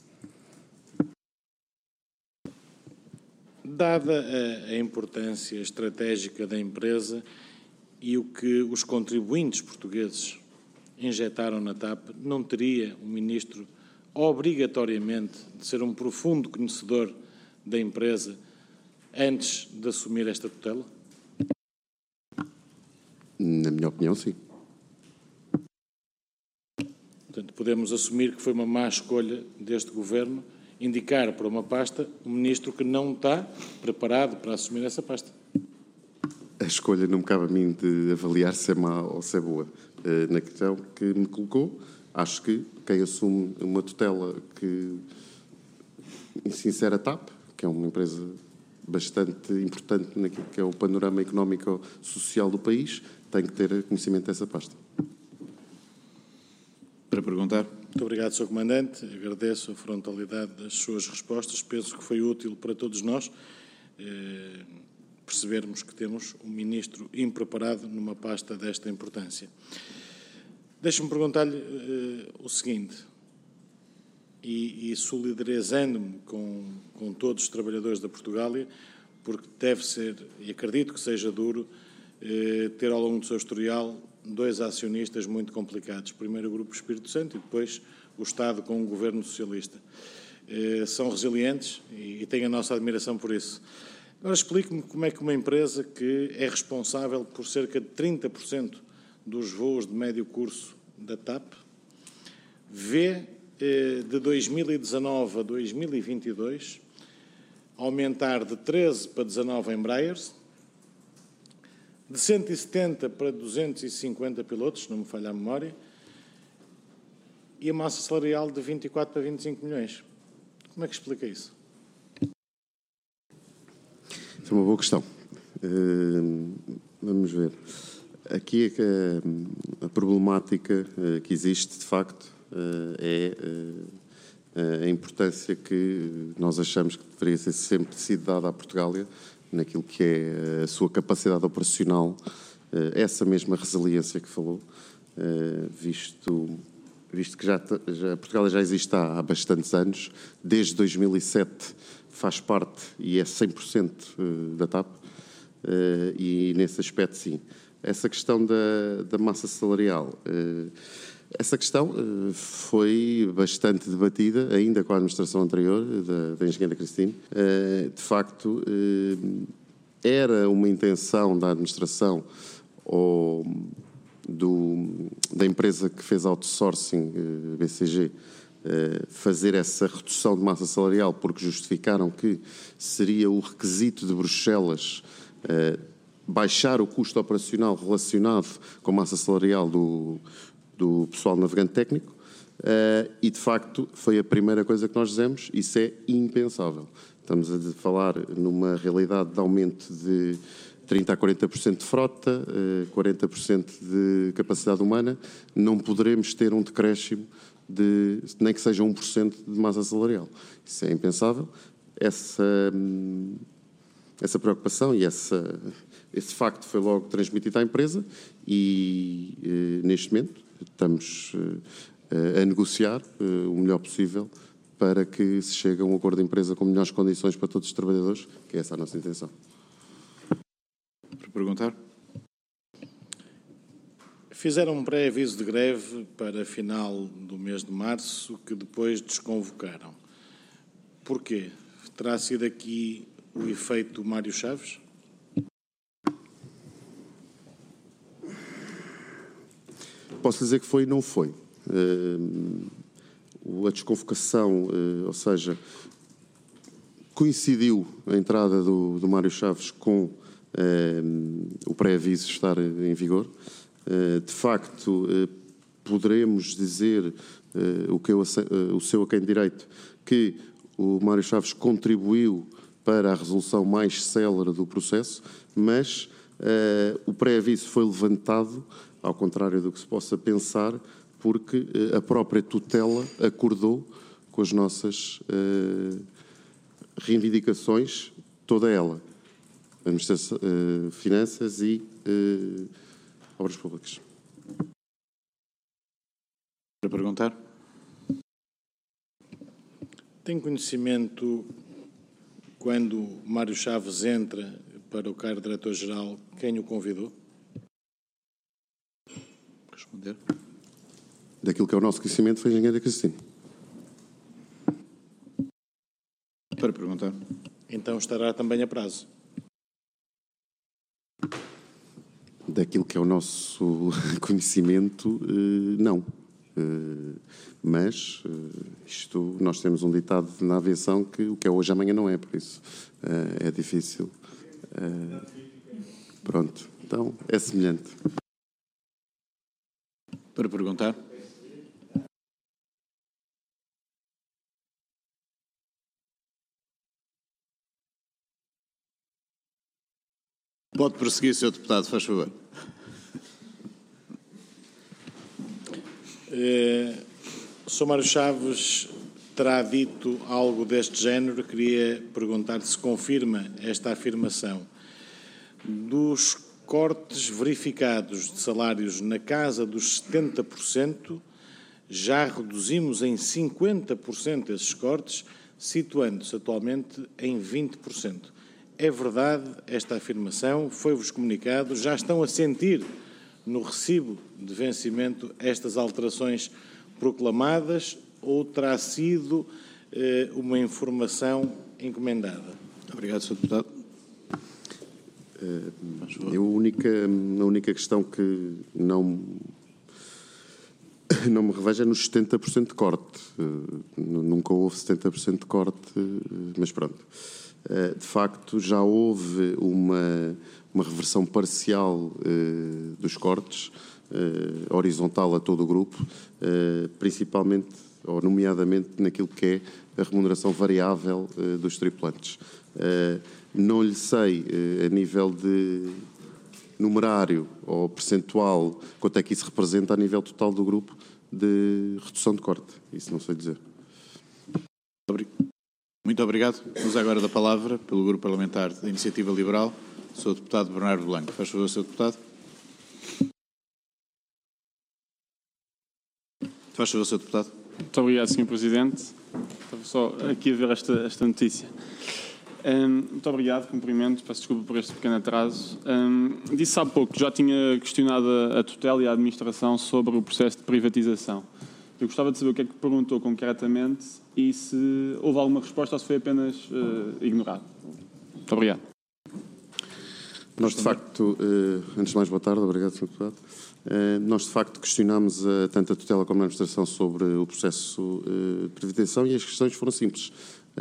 Dada a importância estratégica da empresa e o que os contribuintes portugueses injetaram na TAP, não teria o ministro obrigatoriamente de ser um profundo conhecedor da empresa antes de assumir esta tutela?
Na minha opinião, sim.
Portanto, podemos assumir que foi uma má escolha deste Governo indicar para uma pasta um ministro que não está preparado para assumir essa pasta.
A escolha não me cabe a mim de avaliar se é má ou se é boa. Na questão que me colocou, acho que quem assume uma tutela que sincera a TAP, que é uma empresa bastante importante naquilo que é o panorama económico-social do país, tem que ter conhecimento dessa pasta.
Para perguntar.
Muito obrigado, Sr. Comandante. Agradeço a frontalidade das suas respostas. Penso que foi útil para todos nós percebermos que temos um ministro impreparado numa pasta desta importância. Deixe-me perguntar-lhe o seguinte, e solidarizando-me com todos os trabalhadores da Portugália, porque deve ser, e acredito que seja duro, ter ao longo do seu historial dois acionistas muito complicados. Primeiro o Grupo Espírito Santo e depois o Estado com o governo socialista. são resilientes e têm a nossa admiração por isso. Agora explique-me como é que uma empresa que é responsável por cerca de 30% dos voos de médio curso da TAP vê de 2019 a 2022 aumentar de 13 para 19 Embraers, de 170 para 250 pilotos, não me falha a memória, e a massa salarial de 24 para 25 milhões. Como é que explica isso?
É uma boa questão. Vamos ver. Aqui é que a problemática que existe, de facto, é a importância que nós achamos que deveria ser sempre sido dada à Portugália naquilo que é a sua capacidade operacional, essa mesma resiliência que falou, visto que Portugal já existe há bastantes anos, desde 2007 faz parte e é 100% da TAP, e nesse aspecto sim. Essa questão da massa salarial, essa questão foi bastante debatida ainda com a administração anterior, da engenheira Cristina. De facto, era uma intenção da administração ou da empresa que fez outsourcing, BCG, fazer essa redução de massa salarial porque justificaram que seria o requisito de Bruxelas baixar o custo operacional relacionado com a massa salarial do pessoal navegante técnico, e de facto foi a primeira coisa que nós fizemos. Isso é impensável. Estamos a falar numa realidade de aumento de 30% a 40% de frota, 40% de capacidade humana. Não poderemos ter um decréscimo nem que seja 1% de massa salarial. Isso é impensável. Essa preocupação e esse facto foi logo transmitido à empresa e, neste momento, estamos a negociar o melhor possível para que se chegue a um acordo de empresa com melhores condições para todos os trabalhadores, que é essa a nossa intenção.
Para perguntar?
Fizeram um pré-aviso de greve para final do mês de março, que depois desconvocaram. Porquê? Terá sido aqui o efeito Mário Chaves?
Posso dizer que foi e não foi. A desconvocação, ou seja, coincidiu a entrada do Mário Chaves com o pré-aviso estar em vigor. De facto, poderemos dizer, o seu a quem direito, que o Mário Chaves contribuiu para a resolução mais célere do processo, mas o pré-aviso foi levantado, ao contrário do que se possa pensar, porque a própria tutela acordou com as nossas reivindicações, toda ela, administração, finanças e obras públicas.
Para perguntar?
Tem conhecimento, quando Mário Chaves entra para o cargo de Diretor-Geral, quem o convidou?
Responder.
Daquilo que é o nosso conhecimento foi a engenheira Cristina.
Para perguntar?
Então estará também a prazo?
Daquilo que é o nosso conhecimento, não. Mas nós temos um ditado na aviação que o que é hoje amanhã não é, por isso é difícil. Pronto, então é semelhante.
Para perguntar? Pode prosseguir, Sr. Deputado, faz favor.
Sr. Mário Chaves terá dito algo deste género. Queria perguntar se confirma esta afirmação. Dos cortes verificados de salários na casa dos 70%, já reduzimos em 50% esses cortes, situando-se atualmente em 20%. É verdade esta afirmação? Foi-vos comunicado? Já estão a sentir no recibo de vencimento estas alterações proclamadas ou terá sido uma informação encomendada.
Obrigado, Sr. Deputado.
A única questão que não me revejo é nos 70% de corte. Nunca houve 70% de corte, mas pronto. De facto, já houve uma reversão parcial dos cortes, horizontal a todo o grupo, principalmente, ou nomeadamente, naquilo que é a remuneração variável dos tripulantes. Não lhe sei, a nível de numerário ou percentual, quanto é que isso representa a nível total do grupo de redução de corte. Isso não sei dizer.
Muito obrigado. Uso agora da palavra, pelo Grupo Parlamentar da Iniciativa Liberal, o Sr. Deputado Bernardo Blanco. Faz favor, Sr. Deputado. Faz favor, Sr. Deputado.
Muito obrigado, Sr. Presidente. Estava só aqui a ver esta notícia. Muito obrigado, cumprimento, peço desculpa por este pequeno atraso. Disse há pouco que já tinha questionado a tutela e a administração sobre o processo de privatização. Eu gostava de saber o que é que perguntou concretamente e se houve alguma resposta ou se foi apenas ignorado. Muito obrigado.
Nós, de facto, antes de mais, boa tarde, obrigado, Sr. Deputado. Nós, de facto, questionámos tanto a tutela como a administração sobre o processo de privatização e as questões foram simples.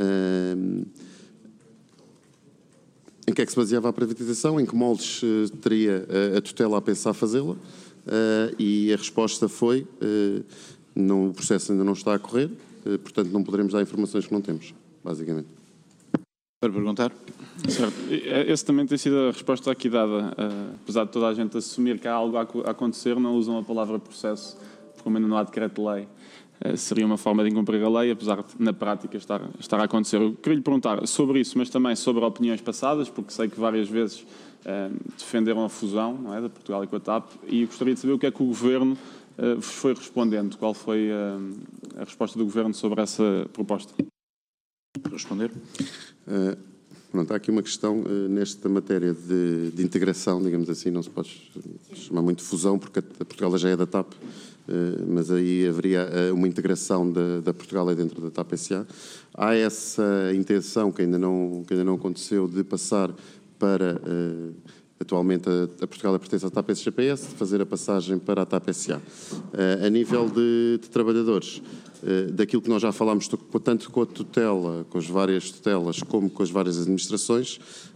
Em que é que se baseava a privatização, em que moldes teria a tutela a pensar fazê-la, e a resposta foi, o processo ainda não está a correr, portanto não poderemos dar informações que não temos, basicamente.
Para perguntar?
Certo. Essa também tem sido a resposta aqui dada, apesar de toda a gente assumir que há algo a acontecer, não usam a palavra processo, porque como ainda não há decreto-lei, seria uma forma de incumprir a lei, apesar de, na prática, estar a acontecer. Eu queria lhe perguntar sobre isso, mas também sobre opiniões passadas, porque sei que várias vezes defenderam a fusão, não é, da Portugal e com a TAP, e gostaria de saber o que é que o Governo vos foi respondendo. Qual foi a resposta do Governo sobre essa proposta?
Responder?
Há aqui uma questão nesta matéria de integração, digamos assim, não se pode chamar muito de fusão, porque a Portugal já é da TAP, mas aí haveria uma integração da Portugal dentro da TAP SA. Há essa intenção que ainda não aconteceu de passar para, atualmente a Portugal pertence à TAP SGPS, de fazer a passagem para a TAP SA. A nível de trabalhadores, daquilo que nós já falámos, tanto com a tutela, com as várias tutelas, como com as várias administrações,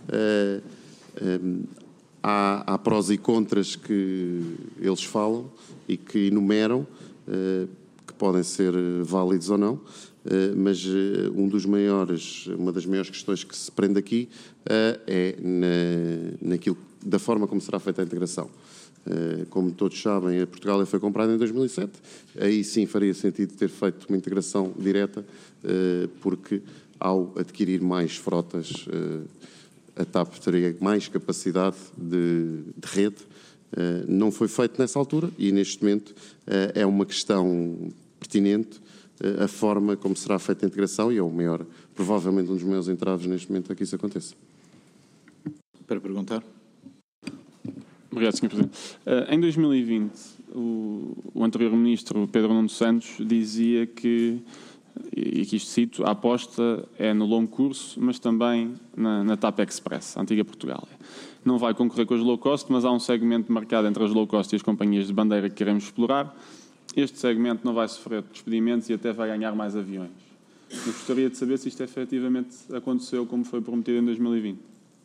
há prós e contras que eles falam e que enumeram, que podem ser válidos ou não, mas uma das maiores questões que se prende aqui é naquilo, da forma como será feita a integração. Como todos sabem, a Portugal foi comprada em 2007. Aí sim faria sentido ter feito uma integração direta, porque ao adquirir mais frotas, a TAP teria mais capacidade de rede. Não foi feito nessa altura e neste momento é uma questão pertinente a forma como será feita a integração e é provavelmente um dos maiores entraves neste momento a que isso aconteça.
Para perguntar?
Obrigado, Sr. Presidente. Em 2020, o anterior Ministro, Pedro Nuno Santos, dizia que, e aqui cito, a aposta é no longo curso, mas também na TAP Express, a antiga Portugal. Não vai concorrer com as low cost, mas há um segmento marcado entre as low cost e as companhias de bandeira que queremos explorar. Este segmento não vai sofrer despedimentos e até vai ganhar mais aviões. Eu gostaria de saber se isto efetivamente aconteceu como foi prometido em 2020.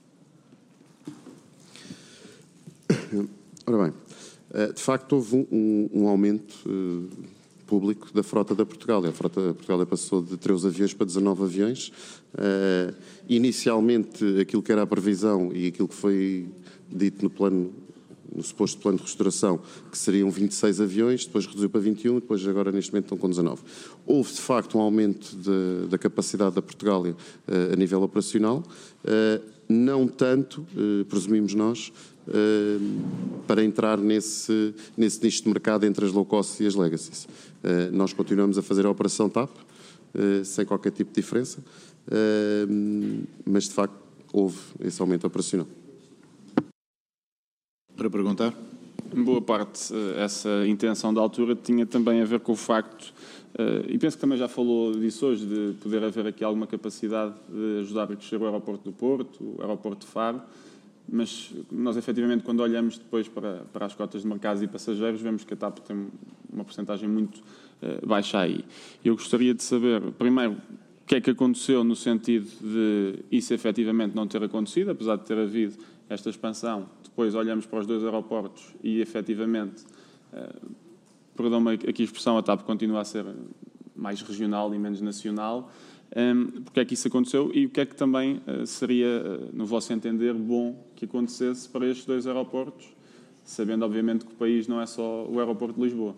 Ora bem, de facto houve um aumento público da frota da Portugal. A frota da Portugal passou de 13 aviões para 19 aviões. Inicialmente, aquilo que era a previsão e aquilo que foi dito no suposto plano de restauração, que seriam 26 aviões, depois reduziu para 21, depois agora neste momento estão com 19. Houve, de facto, um aumento da capacidade da Portugal a nível operacional, não tanto, presumimos nós, para entrar nesse nicho de mercado entre as low cost e as legacies. Nós continuamos a fazer a operação TAP, sem qualquer tipo de diferença, mas de facto houve esse aumento operacional.
Para perguntar?
Em boa parte, essa intenção da altura tinha também a ver com o facto E penso que também já falou disso hoje, de poder haver aqui alguma capacidade de ajudar a crescer o aeroporto do Porto, o aeroporto de Faro, mas nós, efetivamente, quando olhamos depois para as cotas de mercados e passageiros, vemos que a TAP tem uma porcentagem muito baixa aí. Eu gostaria de saber, primeiro, o que é que aconteceu no sentido de isso efetivamente não ter acontecido, apesar de ter havido esta expansão. Depois olhamos para os 2 aeroportos e, efetivamente, perdão-me aqui a expressão, a TAP continua a ser mais regional e menos nacional. Porque é que isso aconteceu e o que é que também seria, no vosso entender, bom que acontecesse para estes 2 aeroportos, sabendo, obviamente, que o país não é só o aeroporto de Lisboa?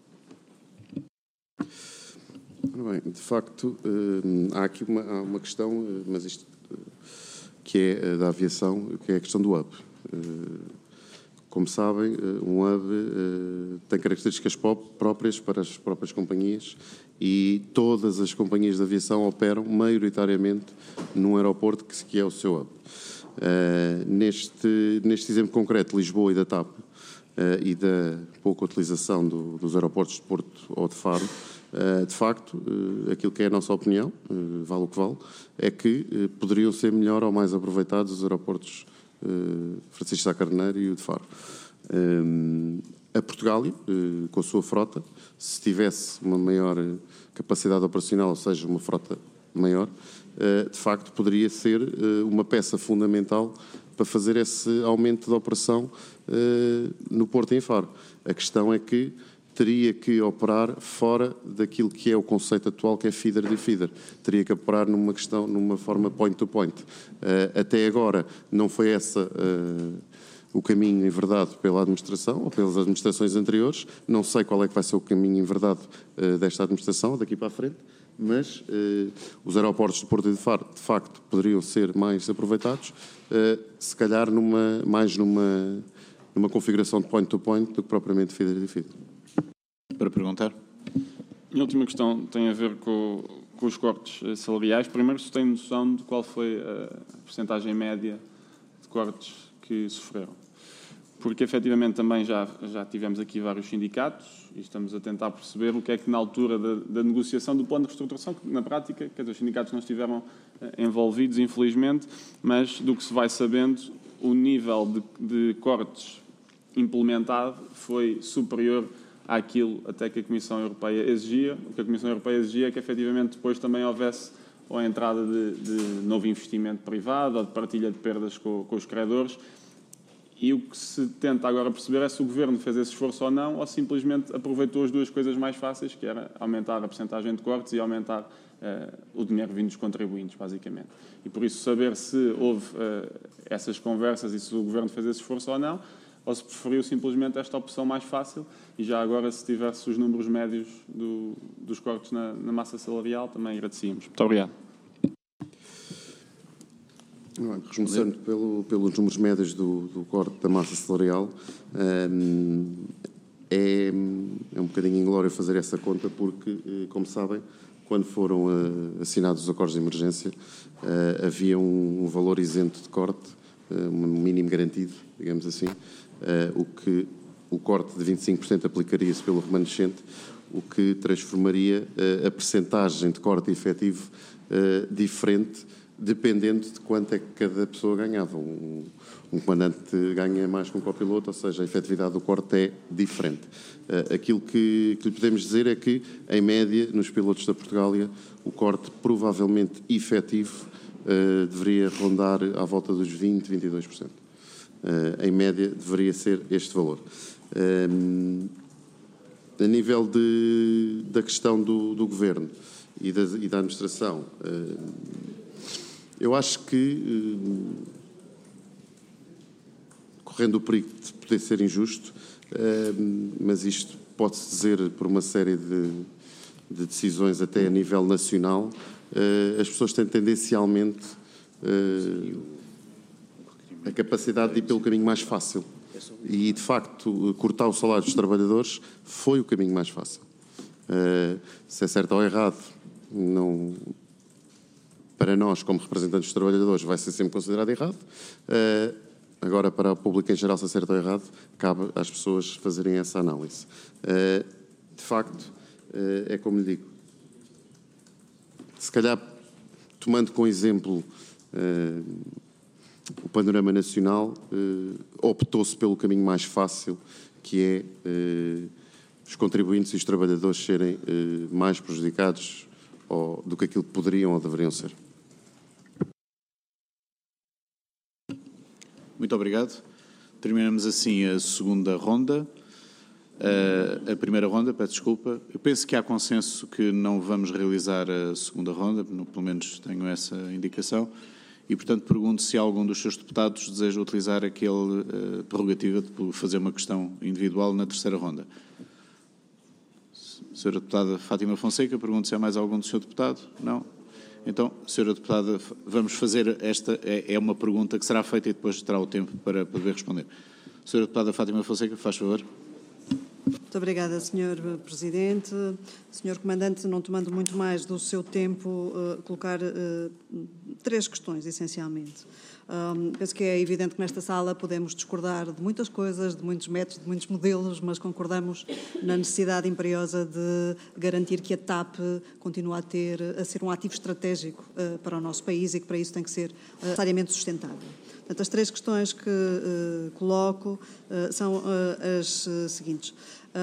Bem, de facto, há aqui uma questão, mas isto que é da aviação, que é a questão do hub. Como sabem, um hub tem características próprias para as próprias companhias e todas as companhias de aviação operam maioritariamente num aeroporto que é o seu hub. Neste exemplo concreto, Lisboa e da TAP, e da pouca utilização dos aeroportos de Porto ou de Faro, de facto, aquilo que é a nossa opinião, vale o que vale, é que poderiam ser melhor ou mais aproveitados os aeroportos Francisco Sá Carneiro e o de Faro. A Portugália, com a sua frota, se tivesse uma maior capacidade operacional, ou seja, uma frota maior, de facto poderia ser uma peça fundamental para fazer esse aumento de operação no Porto e em Faro. A questão é que teria que operar fora daquilo que é o conceito atual, que é feeder de feeder. Teria que operar numa forma point-to-point. Até agora não foi essa o caminho enverdado pela administração ou pelas administrações anteriores. Não sei qual é que vai ser o caminho enverdado desta administração, daqui para a frente, mas os aeroportos de Porto e de Faro, de facto, poderiam ser mais aproveitados, se calhar mais numa configuração de point-to-point do que propriamente feeder de feeder.
Para perguntar?
A última questão tem a ver com os cortes salariais. Primeiro, se tem noção de qual foi a percentagem média de cortes que sofreram. Porque, efetivamente, também já tivemos aqui vários sindicatos e estamos a tentar perceber o que é que, na altura da negociação do plano de reestruturação, que, na prática, quer dizer, os sindicatos não estiveram envolvidos, infelizmente, mas do que se vai sabendo, o nível de cortes implementado foi superior àquilo até que a Comissão Europeia exigia. O que a Comissão Europeia exigia é que, efetivamente, depois também houvesse ou a entrada de novo investimento privado ou de partilha de perdas com os credores. E o que se tenta agora perceber é se o Governo fez esse esforço ou não, ou simplesmente aproveitou as duas coisas mais fáceis, que era aumentar a percentagem de cortes e aumentar o dinheiro vindo dos contribuintes, basicamente. E por isso saber se houve essas conversas e se o Governo fez esse esforço ou não, ou se preferiu simplesmente esta opção mais fácil e já agora, se tivesse os números médios dos cortes na massa salarial, também agradecíamos. Muito obrigado.
Começando pelos números médios do corte da massa salarial, é um bocadinho inglório fazer essa conta porque, como sabem, quando foram assinados os acordos de emergência, havia um valor isento de corte, um mínimo garantido, digamos assim, o corte de 25% aplicaria-se pelo remanescente, o que transformaria a percentagem de corte efetivo diferente, dependendo de quanto é que cada pessoa ganhava. Um comandante ganha mais que um copiloto, ou seja, a efetividade do corte é diferente. Aquilo que lhe podemos dizer é que, em média, nos pilotos da Portugália, o corte provavelmente efetivo deveria rondar à volta dos 20%, 22%. Em média, deveria ser este valor. A nível da questão do Governo e da administração, eu acho que, correndo o perigo de poder ser injusto, mas isto pode-se dizer por uma série de decisões até a nível nacional, as pessoas têm tendencialmente a capacidade de ir pelo caminho mais fácil. E, de facto, cortar o salário dos trabalhadores foi o caminho mais fácil. Se é certo ou errado, não... Para nós, como representantes dos trabalhadores, vai ser sempre considerado errado. Agora, para o público em geral, se é certo ou errado, cabe às pessoas fazerem essa análise. De facto, é como lhe digo. Se calhar, tomando como exemplo o panorama nacional, optou-se pelo caminho mais fácil, que é os contribuintes e os trabalhadores serem mais prejudicados do que aquilo que poderiam ou deveriam ser.
Muito obrigado. Terminamos assim a segunda ronda. A primeira ronda, peço desculpa. Eu penso que há consenso que não vamos realizar a segunda ronda, pelo menos tenho essa indicação, e, portanto, pergunto se algum dos seus deputados deseja utilizar aquele prerrogativa de fazer uma questão individual na terceira ronda. Senhora Deputada Fátima Fonseca, pergunto se há mais algum do Sr. Deputado. Não? Então, Senhora Deputada, vamos fazer esta, é uma pergunta que será feita e depois terá o tempo para poder responder. Senhora Deputada Fátima Fonseca, faz favor.
Muito obrigada, Sr. Presidente. Sr. Comandante, não tomando muito mais do seu tempo, colocar três questões, essencialmente. Penso que é evidente que nesta sala podemos discordar de muitas coisas, de muitos métodos, de muitos modelos, mas concordamos na necessidade imperiosa de garantir que a TAP continua a ser um ativo estratégico para o nosso país e que para isso tem que ser necessariamente sustentável. Portanto, as três questões que coloco são as seguintes.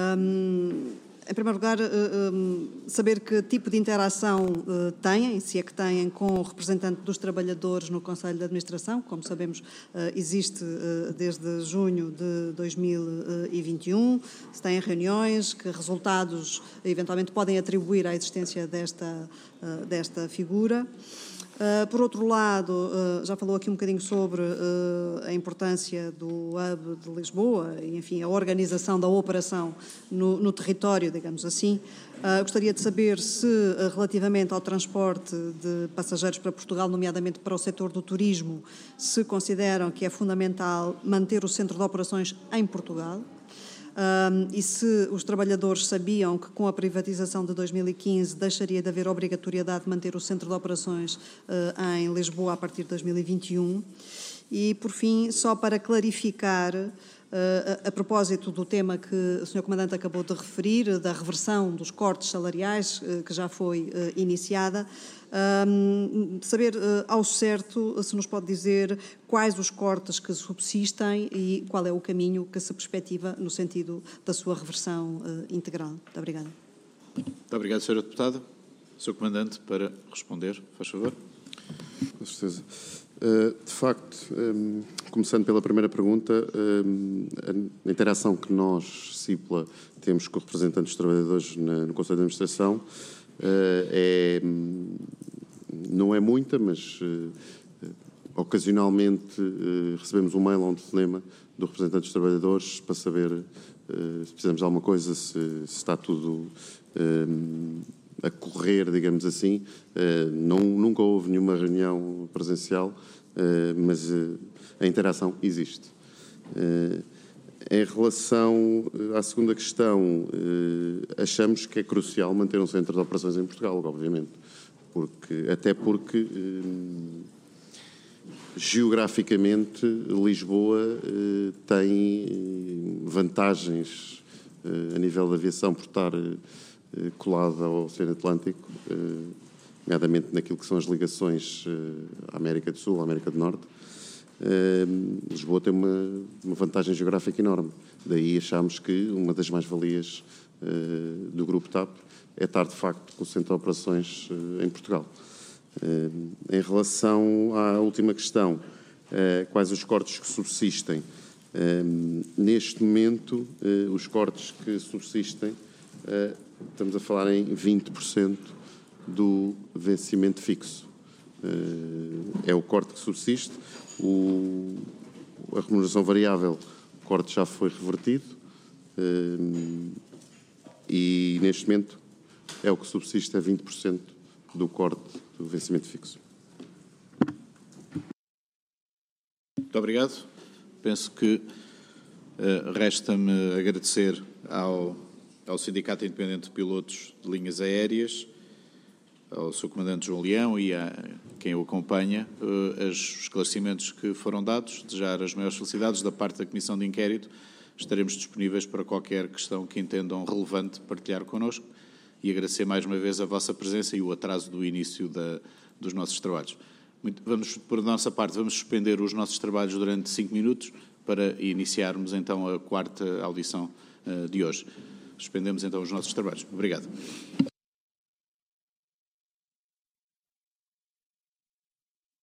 Em primeiro lugar, saber que tipo de interação têm, se é que têm, com o representante dos trabalhadores no Conselho de Administração. Como sabemos, existe desde junho de 2021. Se têm reuniões, que resultados eventualmente podem atribuir à existência desta figura. Por outro lado, já falou aqui um bocadinho sobre a importância do hub de Lisboa e, enfim, a organização da operação no território, digamos assim. Gostaria de saber se, relativamente ao transporte de passageiros para Portugal, nomeadamente para o setor do turismo, se consideram que é fundamental manter o centro de operações em Portugal. E se os trabalhadores sabiam que com a privatização de 2015 deixaria de haver obrigatoriedade de manter o centro de operações em Lisboa a partir de 2021. E, por fim, só para clarificar, a propósito do tema que o Sr. Comandante acabou de referir, da reversão dos cortes salariais, que já foi iniciada, saber ao certo se nos pode dizer quais os cortes que subsistem e qual é o caminho que se perspectiva no sentido da sua reversão integral. Muito obrigada.
Muito obrigado, Sra. Deputada. Sr. Comandante, para responder, faz favor.
Com certeza. De facto, começando pela primeira pergunta, a interação que nós, CIPLA, temos com representantes dos trabalhadores no Conselho de Administração não é muita, mas ocasionalmente recebemos um mail ou um telefonema do representante dos trabalhadores para saber se precisamos de alguma coisa, se está tudo a correr, digamos assim. Nunca houve nenhuma reunião presencial, mas a interação existe. Em relação à segunda questão, achamos que é crucial manter um centro de operações em Portugal, obviamente, até porque geograficamente Lisboa tem vantagens a nível da aviação por estar colada ao Oceano Atlântico, nomeadamente naquilo que são as ligações à América do Sul, à América do Norte. Lisboa tem uma vantagem geográfica enorme. Daí achámos que uma das mais-valias do Grupo TAP é estar, de facto, com o centro de operações em Portugal. Em relação à última questão, quais os cortes que subsistem? Neste momento, os cortes que subsistem, estamos a falar em 20% do vencimento fixo. É o corte que subsiste. A remuneração variável, o corte já foi revertido e, neste momento, é o que subsiste, é 20% do corte do vencimento fixo.
Muito obrigado. Penso que resta-me agradecer ao Sindicato Independente de Pilotos de Linhas Aéreas, ao Sr. Comandante João Leão e a quem o acompanha, os esclarecimentos que foram dados, desejar as maiores felicidades da parte da Comissão de Inquérito. Estaremos disponíveis para qualquer questão que entendam relevante partilhar connosco e agradecer mais uma vez a vossa presença e o atraso do início dos nossos trabalhos. Vamos, por nossa parte, vamos suspender os nossos trabalhos durante 5 minutos para iniciarmos então a 4ª audição de hoje. Suspendemos então os nossos trabalhos. Obrigado.